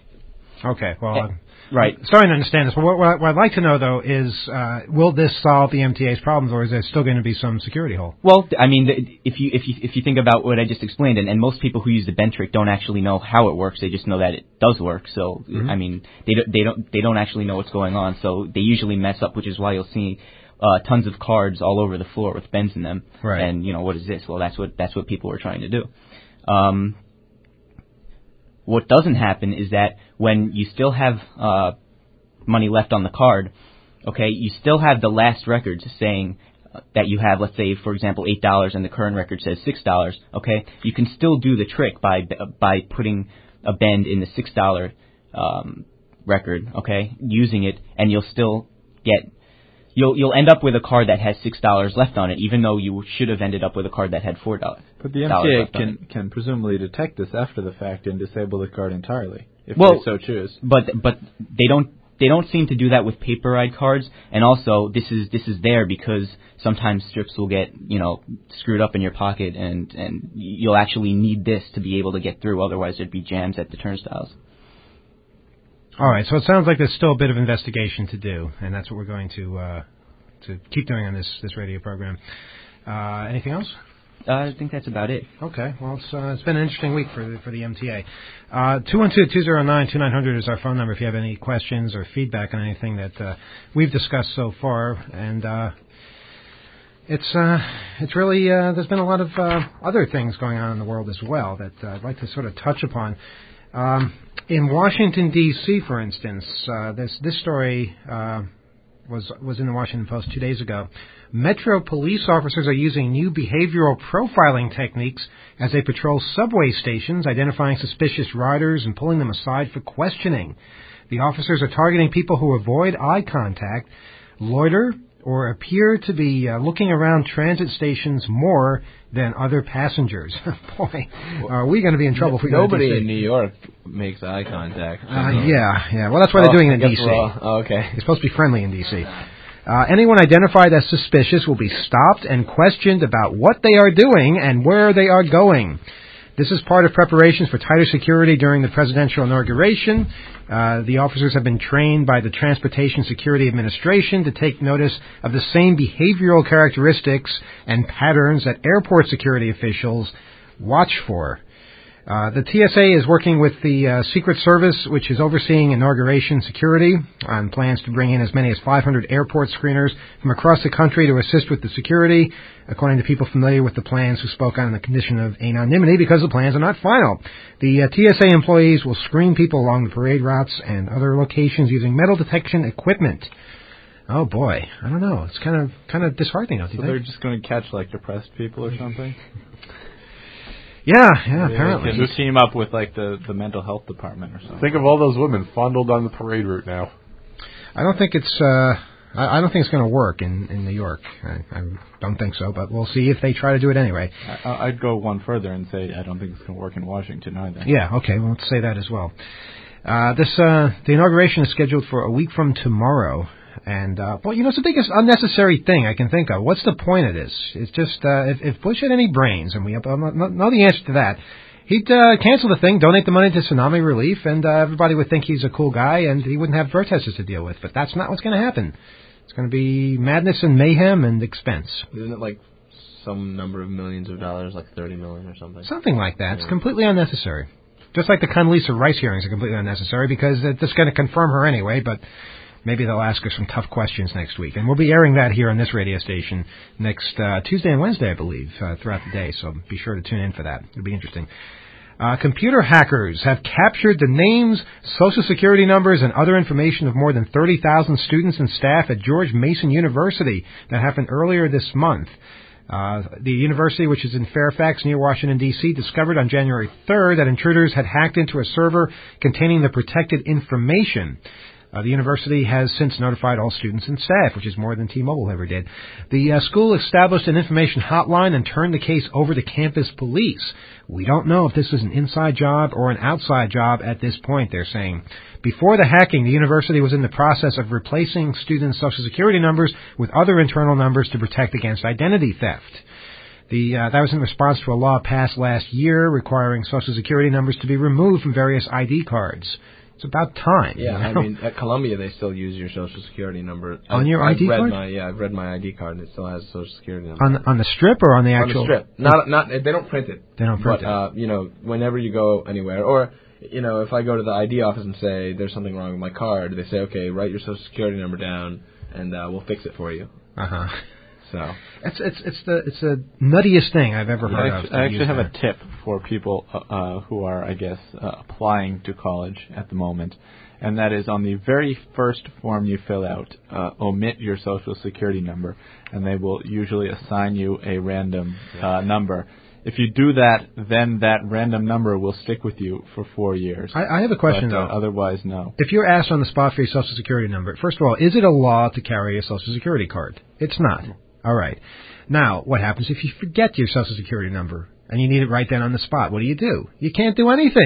Okay, well, Eh, I'm right. starting to understand this. But what, what, what I'd like to know, though, is uh, will this solve the M T A's problems, or is there still going to be some security hole? Well, I mean, the- if you if you if you think about what I just explained, and, and most people who use the bend trick don't actually know how it works. They just know that it does work. So Mhm. I mean, they don't they don't they don't actually know what's going on. So they usually mess up, which is why you'll see uh, tons of cards all over the floor with bends in them. Right. And you know, what is this? Well, that's what that's what people were trying to do. Um, what doesn't happen is that when you still have uh, money left on the card, okay, you still have the last records saying uh, that you have, let's say, for example, eight dollars, and the current record says six dollars. Okay, you can still do the trick by by putting a bend in the six dollar um, record. Okay, using it, and you'll still get. You'll you'll end up with a card that has six dollars left on it, even though you should have ended up with a card that had four dollars. But the M T A can can presumably detect this after the fact and disable the card entirely if well, they so choose. But but they don't they don't seem to do that with paper ride cards. And also this is this is there because sometimes strips will get, you know, screwed up in your pocket, and and you'll actually need this to be able to get through. Otherwise, there'd be jams at the turnstiles. All right, so it sounds like there's still a bit of investigation to do, and that's what we're going to uh, to keep doing on this this radio program. Uh, anything else? Uh, I think that's about it. Okay. Well, it's uh, it's been an interesting week for the, for the M T A. Uh, two one two, two zero nine, two nine zero zero is our phone number if you have any questions or feedback on anything that uh, we've discussed so far. And uh, it's uh, it's really uh, there's been a lot of uh, other things going on in the world as well that uh, I'd like to sort of touch upon. Um, in Washington D C, for instance, uh, this this story uh, was was in the Washington Post two days ago. Metro police officers are using new behavioral profiling techniques as they patrol subway stations, identifying suspicious riders and pulling them aside for questioning. The officers are targeting people who avoid eye contact, loiter, or appear to be uh, looking around transit stations more than other passengers. Boy, are we going to be in trouble if we go to Nobody D C. in New York makes eye contact. Uh, yeah, yeah. Well, that's why they're Oh, doing it I in guess D C. we're all- oh, okay. It's supposed to be friendly in D C. Uh, anyone identified as suspicious will be stopped and questioned about what they are doing and where they are going. This is part of preparations for tighter security during the presidential inauguration. Uh, the officers have been trained by the Transportation Security Administration to take notice of the same behavioral characteristics and patterns that airport security officials watch for. Uh, the T S A is working with the uh, Secret Service, which is overseeing inauguration security, on plans to bring in as many as five hundred airport screeners from across the country to assist with the security, according to people familiar with the plans who spoke on the condition of anonymity because the plans are not final. The uh, T S A employees will screen people along the parade routes and other locations using metal detection equipment. Oh boy, I don't know. It's kind of kind of disheartening, don't you So think? they're just going to catch like depressed people or something? Yeah, yeah, They apparently. can just team up with like the, the mental health department or something. Think of all those women fondled on the parade route now. I don't think it's. Uh, I, I don't think it's going to work in, in New York. I, I don't think so, but we'll see if they try to do it anyway. I, I'd go one further and say I don't think it's going to work in Washington either. Yeah. Okay. Well, let's say that as well. Uh, this uh, the inauguration is scheduled for a week from tomorrow, and uh, well, you know, it's the biggest unnecessary thing I can think of. What's the point of this? It's just uh, if, if Bush had any brains, and we have, uh, know the answer to that. He'd uh, cancel the thing, donate the money to tsunami relief, and uh, everybody would think he's a cool guy, and he wouldn't have protesters to deal with. But that's not what's going to happen. It's going to be madness and mayhem and expense. Isn't it like some number of millions of dollars, like thirty million or something? Something like that. It's Yeah. completely unnecessary. Just like the Condoleezza Rice hearings are completely unnecessary because it's just going to confirm her anyway, but maybe they'll ask her some tough questions next week. And we'll be airing that here on this radio station next uh, Tuesday and Wednesday, I believe, uh, throughout the day. So be sure to tune in for that. It'll be interesting. Uh, computer hackers have captured the names, social security numbers, and other information of more than thirty thousand students and staff at George Mason University. That happened earlier this month. Uh, the university, which is in Fairfax near Washington, D C, discovered on January third that intruders had hacked into a server containing the protected information. Uh, the university has since notified all students and staff, which is more than T-Mobile ever did. The uh, school established an information hotline and turned the case over to campus police. We don't know if this was an inside job or an outside job at this point, they're saying. Before the hacking, the university was in the process of replacing students' social security numbers with other internal numbers to protect against identity theft. The, uh, that was in response to a law passed last year requiring social security numbers to be removed from various I D cards. It's about time. Yeah, you know? I mean, at Columbia they still use your social security number. On I've- your I've I D read card? My, yeah, I've read my I D card and it still has a social security number. On the, on the strip or on the On actual? the strip. Not, not, they don't print it. They don't print but, it. uh, you know, whenever you go anywhere, or, you know, if I go to the I D office and say there's something wrong with my card, they say, okay, write your social security number down and uh, we'll fix it for you. Uh huh. So it's it's it's the it's the nuttiest thing I've ever I heard actually, of. I actually have a tip for people uh, uh, who are, I guess, uh, applying to college at the moment, and that is on the very first form you fill out, uh, omit your social security number, and they will usually assign you a random uh, number. If you do that, then that random number will stick with you for four years. I, I have a question but, uh, though. Otherwise, no. If you're asked on the spot for your social security number, first of all, is it a law to carry a social security card? It's not. All right. Now, what happens if you forget your social security number and you need it right then on the spot? What do you do? You can't do anything.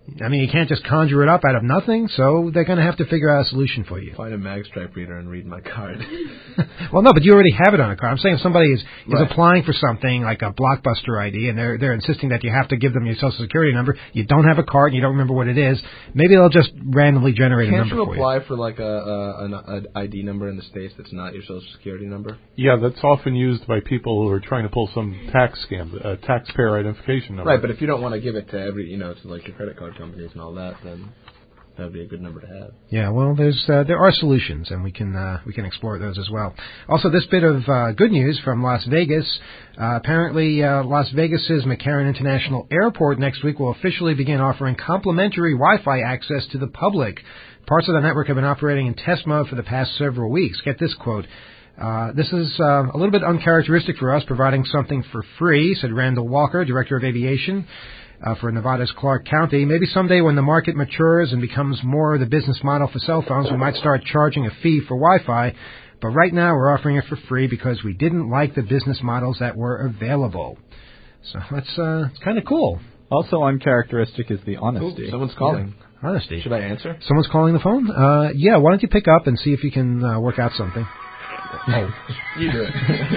I mean, you can't just conjure it up out of nothing, so they're going to have to figure out a solution for you. Find a magstripe reader and read my card. Well, no, but you already have it on a card. I'm saying if somebody is, is Right. applying for something like a Blockbuster I D, and they're they're insisting that you have to give them your Social Security number, you don't have a card, and you don't remember what it is, maybe they'll just randomly generate a Can't number you for apply for like a, a an an I D number in the States that's not your Social Security number? Yeah, that's often used by people who are trying to pull some tax scam, uh, taxpayer identification number. Right, but if you don't want to give it to every, you know, to like your credit card companies and all that, then that would be a good number to have. Yeah, well, there's uh, there are solutions, and we can uh, we can explore those as well. Also, this bit of uh, good news from Las Vegas. Uh, apparently, uh, Las Vegas's McCarran International Airport next week will officially begin offering complimentary Wi-Fi access to the public. Parts of the network have been operating in test mode for the past several weeks. Get this quote. Uh, this is uh, a little bit uncharacteristic for us, providing something for free, said Randall Walker, Director of Aviation uh, for Nevada's Clark County. Maybe someday when the market matures and becomes more the business model for cell phones, we might start charging a fee for Wi-Fi. But right now we're offering it for free because we didn't like the business models that were available. So that's uh, it's kind of cool. Also uncharacteristic is the honesty. Ooh, someone's calling. Yeah, honesty. Should I answer? Someone's calling the phone? Uh, yeah, why don't you pick up and see if you can uh, work out something. Oh, you do it.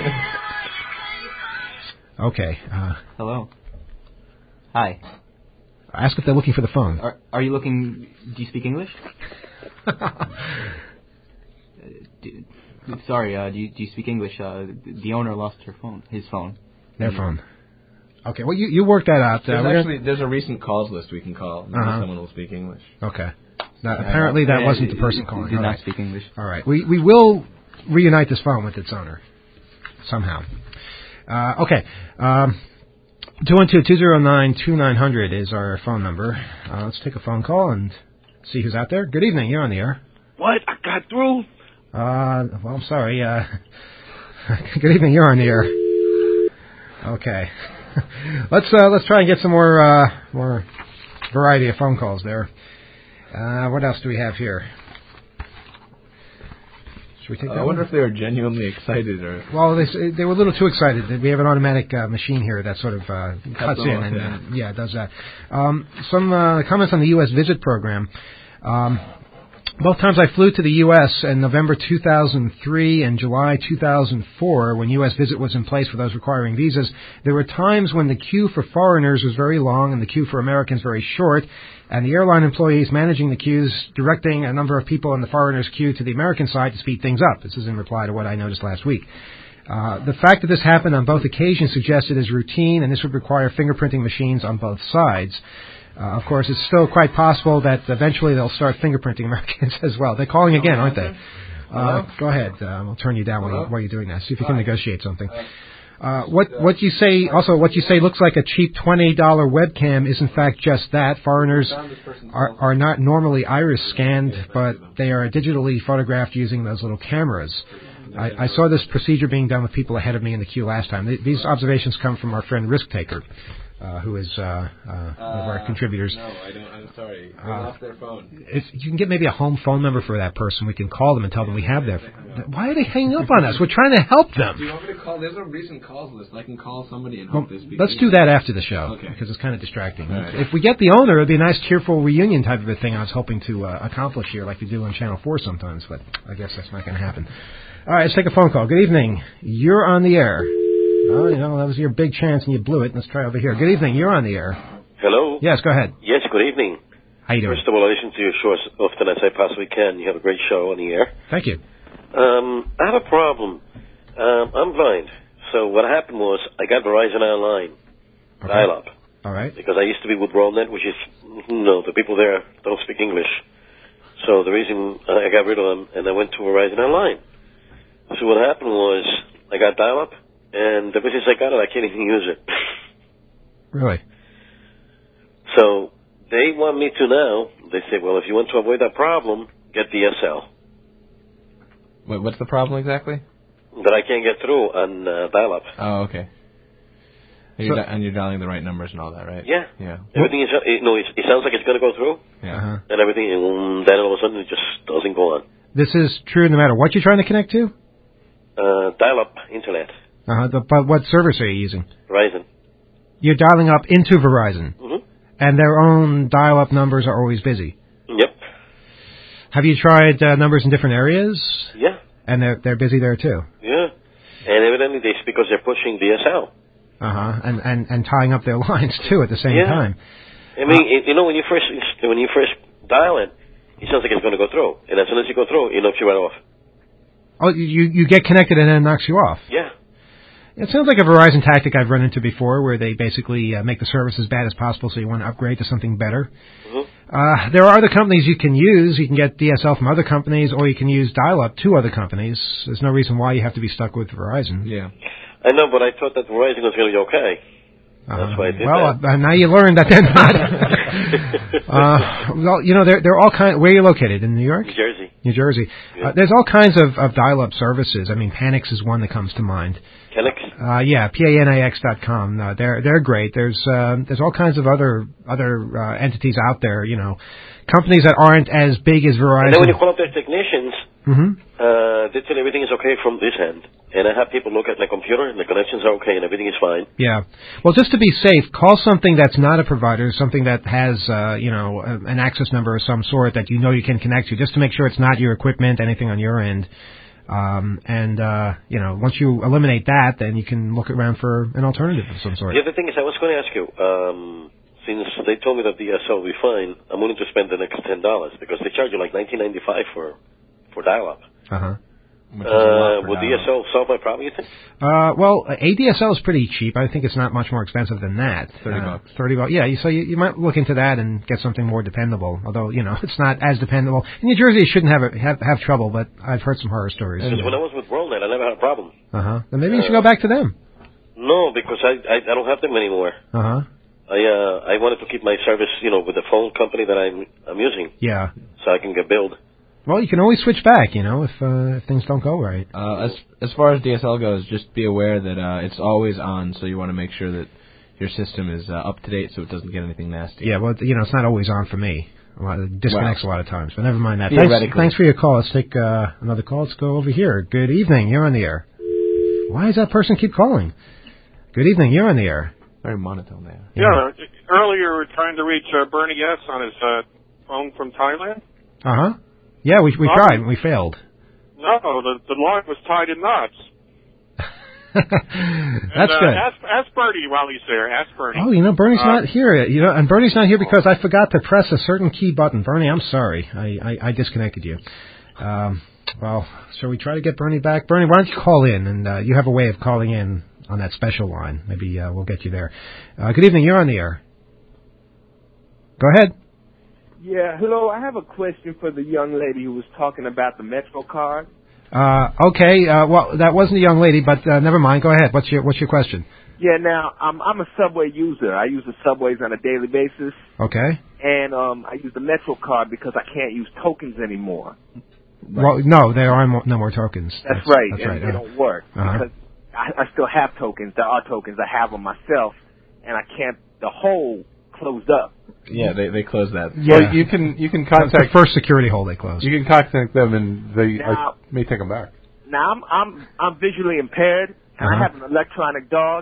Okay. Uh, Hello. Hi. Ask if they're looking for the phone. Are, are you looking... Do you speak English? uh, do, sorry, uh, do, you, do you speak English? Uh, the owner lost her phone, his phone. Their phone. Okay, well, you, you work that out. There's Uh, actually there's a recent calls list we can call. Maybe Uh-huh. someone will speak English. Okay. Now, apparently that Yeah, wasn't it- the person it calling. Did All not right. speak English. All right. We we will reunite this phone with its owner somehow. Uh, okay. Um, two one two, two zero nine, two nine zero zero is our phone number. Uh, let's take a phone call and see who's out there. Good evening. You're on the air. What? I got through? Uh, well, I'm sorry. Uh, good evening. You're on the air. Okay. let's uh, let's try and get some more uh, more variety of phone calls there. Uh, what else do we have here? Should we take that I wonder one? if they were genuinely excited or. Well, they s- they were a little too excited. We have an automatic uh, machine here that sort of uh, cuts them in off, and yeah. and, yeah, does that. Um, some uh, comments on the U S visit program. Um, both times I flew to the U S in November two thousand three and July two thousand four, when U S visit was in place for those requiring visas, there were times when the queue for foreigners was very long and the queue for Americans very short, and the airline employees managing the queues directing a number of people in the foreigners' queue to the American side to speed things up. This is in reply to what I noticed last week. Uh, the fact that this happened on both occasions suggests it is routine, and this would require fingerprinting machines on both sides. Uh, of course, it's still quite possible that eventually they'll start fingerprinting Americans as well. They're calling again, aren't they? Uh, go ahead. Uh, we'll turn you down while, you, while you're doing that. See if you can negotiate something. Uh, what what you say also what you say looks like a cheap twenty dollar webcam is in fact just that. Foreigners are are not normally iris scanned, but they are digitally photographed using those little cameras. I, I saw this procedure being done with people ahead of me in the queue last time. Th- These observations come from our friend Risk Taker, uh, who is uh, uh, one of our contributors. No, I don't. I'm sorry. They Uh, lost their phone. If you can get maybe a home phone number for that person, we can call them and tell them we have their. Why are they hanging up on us? We're trying to help them. Do you want me to call? There's a recent calls list. I can call somebody and Well, hope they speak. let's do that after the show, Okay. because it's kind of distracting. All right. If we get the owner, it'd be a nice, cheerful reunion type of a thing I was hoping to uh, accomplish here, like we do on Channel four sometimes, but I guess that's not going to happen. All right, let's take a phone call. Good evening. You're on the air. Oh, you know, that was your big chance and you blew it. Let's try over here. Good evening. You're on the air. Hello? Yes, go ahead. Yes, good evening. How you doing? First of all, I listen to your show as often as I possibly can. You have a great show on the air. Thank you. Um, I have a problem. Um, I'm blind. So what happened was I got Verizon Online, Okay. dial-up, All right. because I used to be with WorldNet, which is, you know, the people there don't speak English. So the reason I got rid of them, and I went to Verizon Online. So what happened was I got dial-up, and ever since I got it, I can't even use it. Really? So they want me to now, they say, well, if you want to avoid that problem, get D S L. Wait, what's the problem exactly? That I can't get through on uh, dial-up. Oh, okay. And you're, So- di- and you're dialing the right numbers and all that, right? Yeah. Yeah. Everything is, you know, it, it sounds like it's going to go through, Yeah. Uh-huh. and everything, and then all of a sudden it just doesn't go on. This is true no matter what you're trying to connect to? Uh, dial-up internet, Uh-huh. The, but what service are you using? Verizon. You're dialing up into Verizon. Mm-hmm. And their own dial-up numbers are always busy. Yep. Have you tried uh, numbers in different areas? Yeah. And they're they're busy there too. Yeah. And evidently, they because they're pushing D S L. Uh huh. And, and and tying up their lines too at the same yeah. time. I mean, uh, it, you know, when you first when you first dial it, it sounds like it's going to go through, and as soon as you go through, it knocks you right off. Oh, you you get connected and then it knocks you off. Yeah. It sounds like a Verizon tactic I've run into before, where they basically uh, make the service as bad as possible, so you want to upgrade to something better. Mm-hmm. Uh, there are other companies you can use. You can get D S L from other companies, or you can use dial-up to other companies. There's no reason why you have to be stuck with Verizon. Yeah. I know, but I thought that Verizon was going to be okay. Uh, That's why I did well, that. uh, now you learned that they're not. uh, well, you know, they're they're all kind. Where are you located? In New York? New Jersey. New Jersey. Yeah. Uh, there's all kinds of, of dial-up services. I mean, Panix is one that comes to mind. Panix? Uh, yeah, P A N I X dot com. Uh, they're they're great. There's uh, there's all kinds of other other uh, entities out there. You know, companies that aren't as big as Verizon. And then when you call up their technicians, mm-hmm. uh, they tell you everything is okay from this end. And I have people look at my computer, and the connections are okay, and everything is fine. Yeah. Well, just to be safe, call something that's not a provider, something that has, uh, you know, a, an access number of some sort that you know you can connect to, just to make sure it's not your equipment, anything on your end. Um, and, uh, you know, once you eliminate that, then you can look around for an alternative of some sort. The other thing is, I was going to ask you, um, since they told me that D S L will be fine, I'm willing to spend the next ten dollars, because they charge you like nineteen ninety-five for, for dial-up. Uh-huh. Uh, will D S L solve my problem, you think? Uh, well, A D S L is pretty cheap. I think it's not much more expensive than that. Thirty uh, bucks. Thirty bucks. Yeah. You, so you, you might look into that and get something more dependable. Although you know it's not as dependable. In New Jersey, it shouldn't have a, have have trouble, but I've heard some horror stories. Because when I was with WorldNet, I never had a problem. Uh huh. Then maybe you should go back to them. No, because I I, I don't have them anymore. Uh huh. I uh I wanted to keep my service, you know, with the phone company that I'm I'm using. Yeah. So I can get billed. Well, you can always switch back, you know, if, uh, if things don't go right. Uh, as as far as D S L goes, just be aware that uh, it's always on, so you want to make sure that your system is uh, up to date, so it doesn't get anything nasty. Yeah, well, you know, it's not always on for me. A lot, it disconnects well, a lot of times, but never mind that. Theoretically. Thanks, thanks for your call. Let's take uh, another call. Let's go over here. Good evening. You're on the air. Why does that person keep calling? Good evening. You're on the air. Very monotone there. Yeah, yeah earlier we were trying to reach uh, Bernie S. on his uh, phone from Thailand. Uh-huh. Yeah, we we Oh. tried. We failed. No, the, the line was tied in knots. That's and, uh, good. Ask, ask Bernie while he's there. Ask Bernie. Oh, you know, Bernie's Uh, not here. You know, and Bernie's not here because I forgot to press a certain key button. Bernie, I'm sorry. I, I, I disconnected you. Um, well, shall we try to get Bernie back? Bernie, why don't you call in? And uh, you have a way of calling in on that special line. Maybe uh, we'll get you there. Uh, good evening. You're on the air. Go ahead. Yeah, hello. I have a question for the young lady who was talking about the Metro card. Uh, okay. Uh, well, that wasn't a young lady, but uh, never mind. Go ahead. What's your What's your question? Yeah, now I'm I'm a subway user. I use the subways on a daily basis, Okay. and um, I use the Metro card because I can't use tokens anymore. Well, no, there are mo- no more tokens. That's, right, That's and right. they uh, don't work uh-huh. because I, I still have tokens. There are tokens. I have them myself, and I can't. The hole closed up. Yeah, they they closed that. Yeah, well, you can you can contact That's the first security hole they closed. You can contact them, and they Now- uh, may take them back. Now I'm I'm I'm visually impaired, and Uh-huh. I have an electronic dog.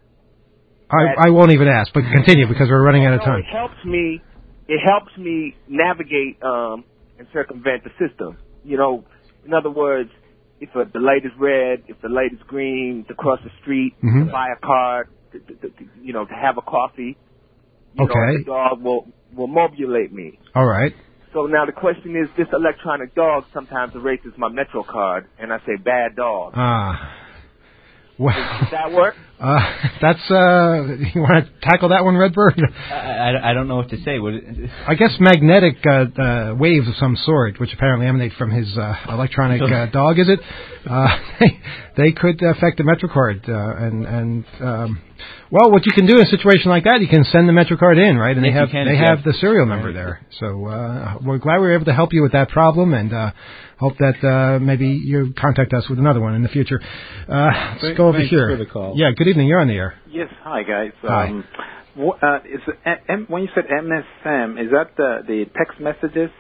I, I won't even ask, but continue because we're running out of So time. it helps me. It helps me navigate um, and circumvent the system. You know, in other words, if uh, the light is red, if the light is green, to cross the street, Mhm. to buy a card, to, to, to, you know, to have a coffee. You Okay. know, the dog will will mobilate me. All right. So now the question is, this electronic dog sometimes erases my Metro card, and I say bad dog. Ah. Well, Does that work? Uh, that's, uh, you want to tackle that one, Redbird? I, I, I don't know what to say. What it, I guess magnetic uh, uh, waves of some sort, which apparently emanate from his uh, electronic uh, dog, is it? Uh, they, they could affect the MetroCard. Uh, and, and um, well, what you can do in a situation like that, you can send the MetroCard in, right? And Yes, they have you can, they yeah. have the serial number there. So uh, we're glad we were able to help you with that problem, and uh, hope that uh, maybe you contact us with another one in the future. Uh, let's go over Thanks here. for the call. Yeah, good evening. You're on the air. Yes, hi guys. Hi. Um, wh- uh, is it, M- when you said M S M, is that the, the text messages?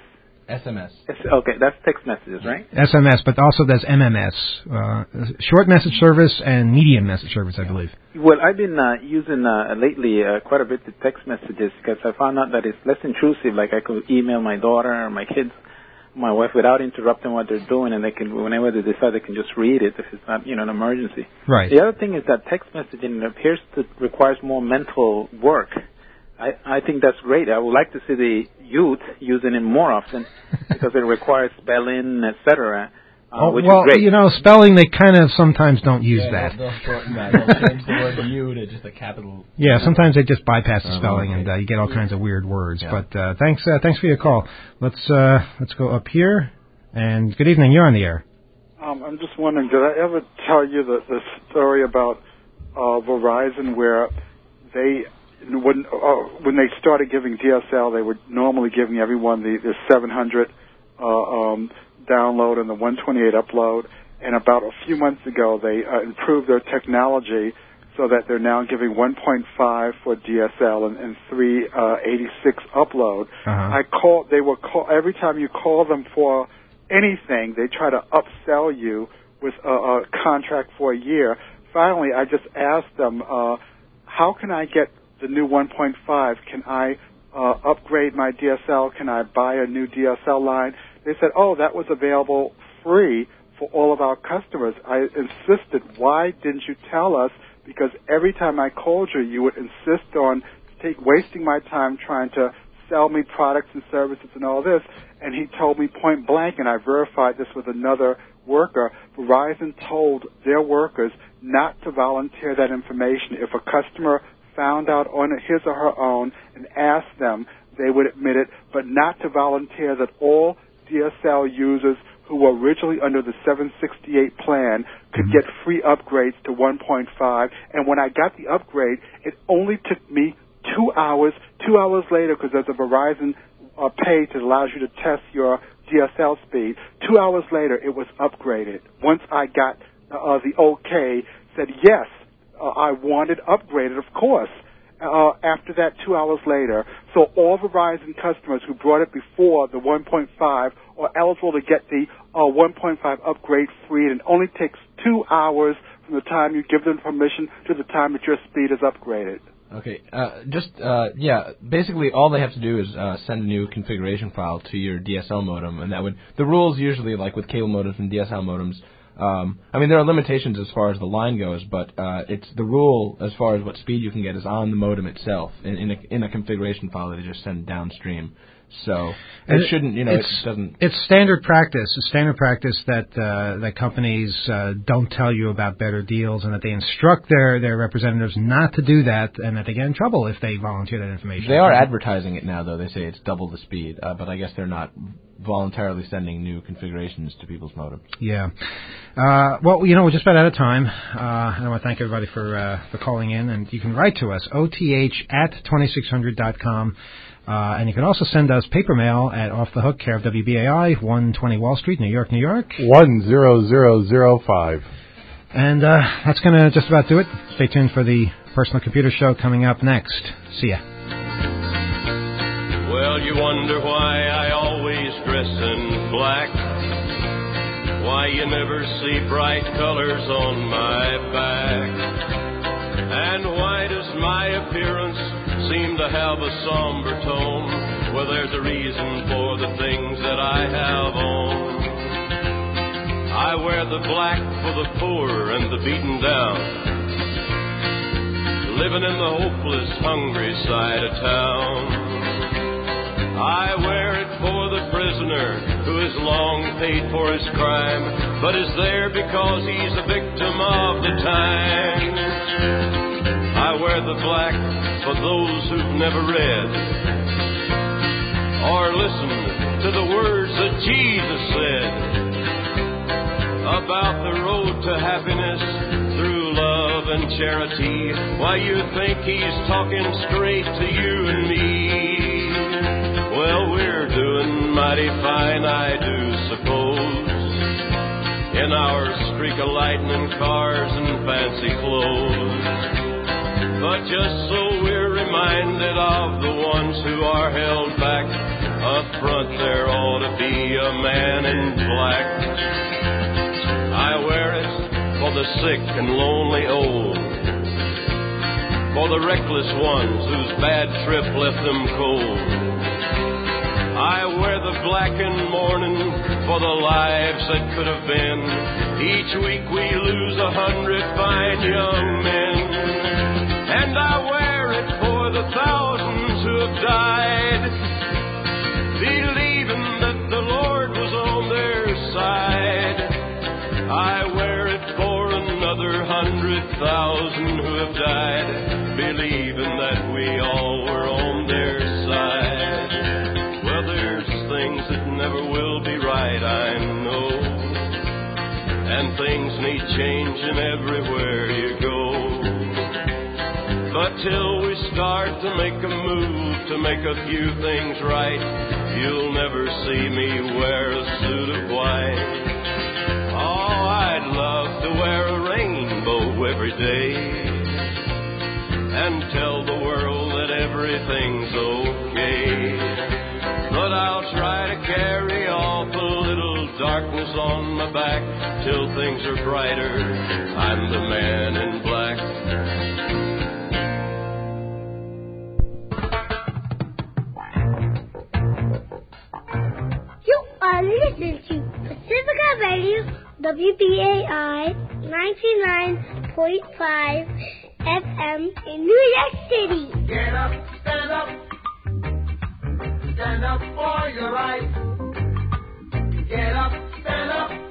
S M S. It's, okay, that's text messages, right? S M S, but also there's M M S, uh, short message service and medium message service, I believe. Well, I've been uh, using uh, lately uh, quite a bit the text messages because I found out that it's less intrusive. Like I could email my daughter or my kids, my wife, without interrupting what they're doing, and they can, whenever they decide, they can just read it if it's not, you know, an emergency. Right. The other thing is that text messaging appears to requires more mental work. I, I think that's great. I would like to see the youth using it more often because it requires spelling, et cetera. Uh, oh, which well, is great. you know, spelling, they kind of sometimes don't use yeah, that. They'll, they'll shorten that. They'll change the word "you" to just a capital. Yeah, sometimes they just bypass the Uh-huh. spelling, and uh, you get all kinds of weird words. Yeah. But uh, thanks, uh, thanks for your call. Let's uh, let's go up here. And good evening. You're on the air. Um, I'm just wondering, did I ever tell you the, the story about uh, Verizon where they, when uh, when they started giving D S L, they were normally giving everyone the, the seven hundred uh, um, download and the one twenty-eight upload. And about a few months ago, they uh, improved their technology so that they're now giving one point five for D S L and, and three eighty-six upload. Uh-huh. I call they were call every time you call them for anything, they try to upsell you with a, a contract for a year. Finally, I just asked them, uh, how can I get the new one point five? Can I uh, upgrade my D S L? Can I buy a new D S L line? They said, oh, that was available free for all of our customers. I insisted, why didn't you tell us? Because every time I called you, you would insist on take, wasting my time trying to sell me products and services and all this. And he told me point blank, and I verified this with another worker, Verizon told their workers not to volunteer that information. If a customer found out on his or her own and asked them, they would admit it, but not to volunteer that all D S L users who were originally under the seven sixty-eight plan could get free upgrades to one point five. And when I got the upgrade, it only took me two hours, two hours later, because there's a Verizon uh, page that allows you to test your D S L speed. Two hours later, it was upgraded. Once I got uh, the okay, said, yes, uh, I wanted upgraded, of course. Uh, after that, two hours later. So all Verizon customers who brought it before the one point five are eligible to get the uh, one point five upgrade free, and it only takes two hours from the time you give them permission to the time that your speed is upgraded. Okay, uh, just, uh, yeah, basically all they have to do is uh, send a new configuration file to your D S L modem, and that would, the rules usually, like with cable modems and D S L modems, um, I mean, there are limitations as far as the line goes, but uh, it's the rule as far as what speed you can get is on the modem itself, in, in, a, in a configuration file that they just send downstream. So it, it shouldn't, you know, it's, it doesn't. It's standard practice. It's standard practice that uh, that companies uh, don't tell you about better deals, and that they instruct their, their representatives not to do that, and that they get in trouble if they volunteer that information. They are advertising it now, though. They say it's double the speed, uh, but I guess they're not voluntarily sending new configurations to people's modems. Yeah. Uh, well, you know, we're just about out of time. Uh, and I want to thank everybody for uh, for calling in, and you can write to us, O T H at twenty-six hundred dot com. Uh, and you can also send us paper mail at Off the Hook, care of W B A I, one twenty Wall Street, New York, New York. one zero zero zero five. And uh, that's going to just about do it. Stay tuned for the Personal Computer Show coming up next. See ya. Well, you wonder why I always dress in black, why you never see bright colors on my back, and why does my appearance seem to have a somber tone? Well, there's a reason for the things that I have on. I wear the black for the poor and the beaten down, living in the hopeless, hungry side of town. I wear it for the prisoner who has long paid for his crime, but is there because he's a victim of the times. I wear the black for those who've never read or listened to the words that Jesus said about the road to happiness through love and charity. Why, you think he's talking straight to you and me. Well, we're doing mighty fine, I do suppose, in our streak of lightning cars and fancy clothes. But just so we're reminded of the ones who are held back, Up front there ought to be a man in black. I wear it for the sick and lonely old, for the reckless ones whose bad trip left them cold. I wear the blackened mourning for the lives that could have been. Each week we lose a hundred fine young men. And I wear it for the thousands who have died, believing that the Lord was on their side. I wear it for another hundred thousand who have died, believing that we all were on their side. Well, there's things that never will be right, I know, and things need changing everywhere you go. But till we start to make a move to make a few things right, you'll never see me wear a suit of white. Oh, I'd love to wear a rainbow every day and tell the world that everything's okay. But I'll try to carry off a little darkness on my back till things are brighter. I'm the man in black. You are listening to Pacifica Radio, W B A I ninety-nine point five F M in New York City. Get up, stand up, stand up for your rights. Get up, stand up.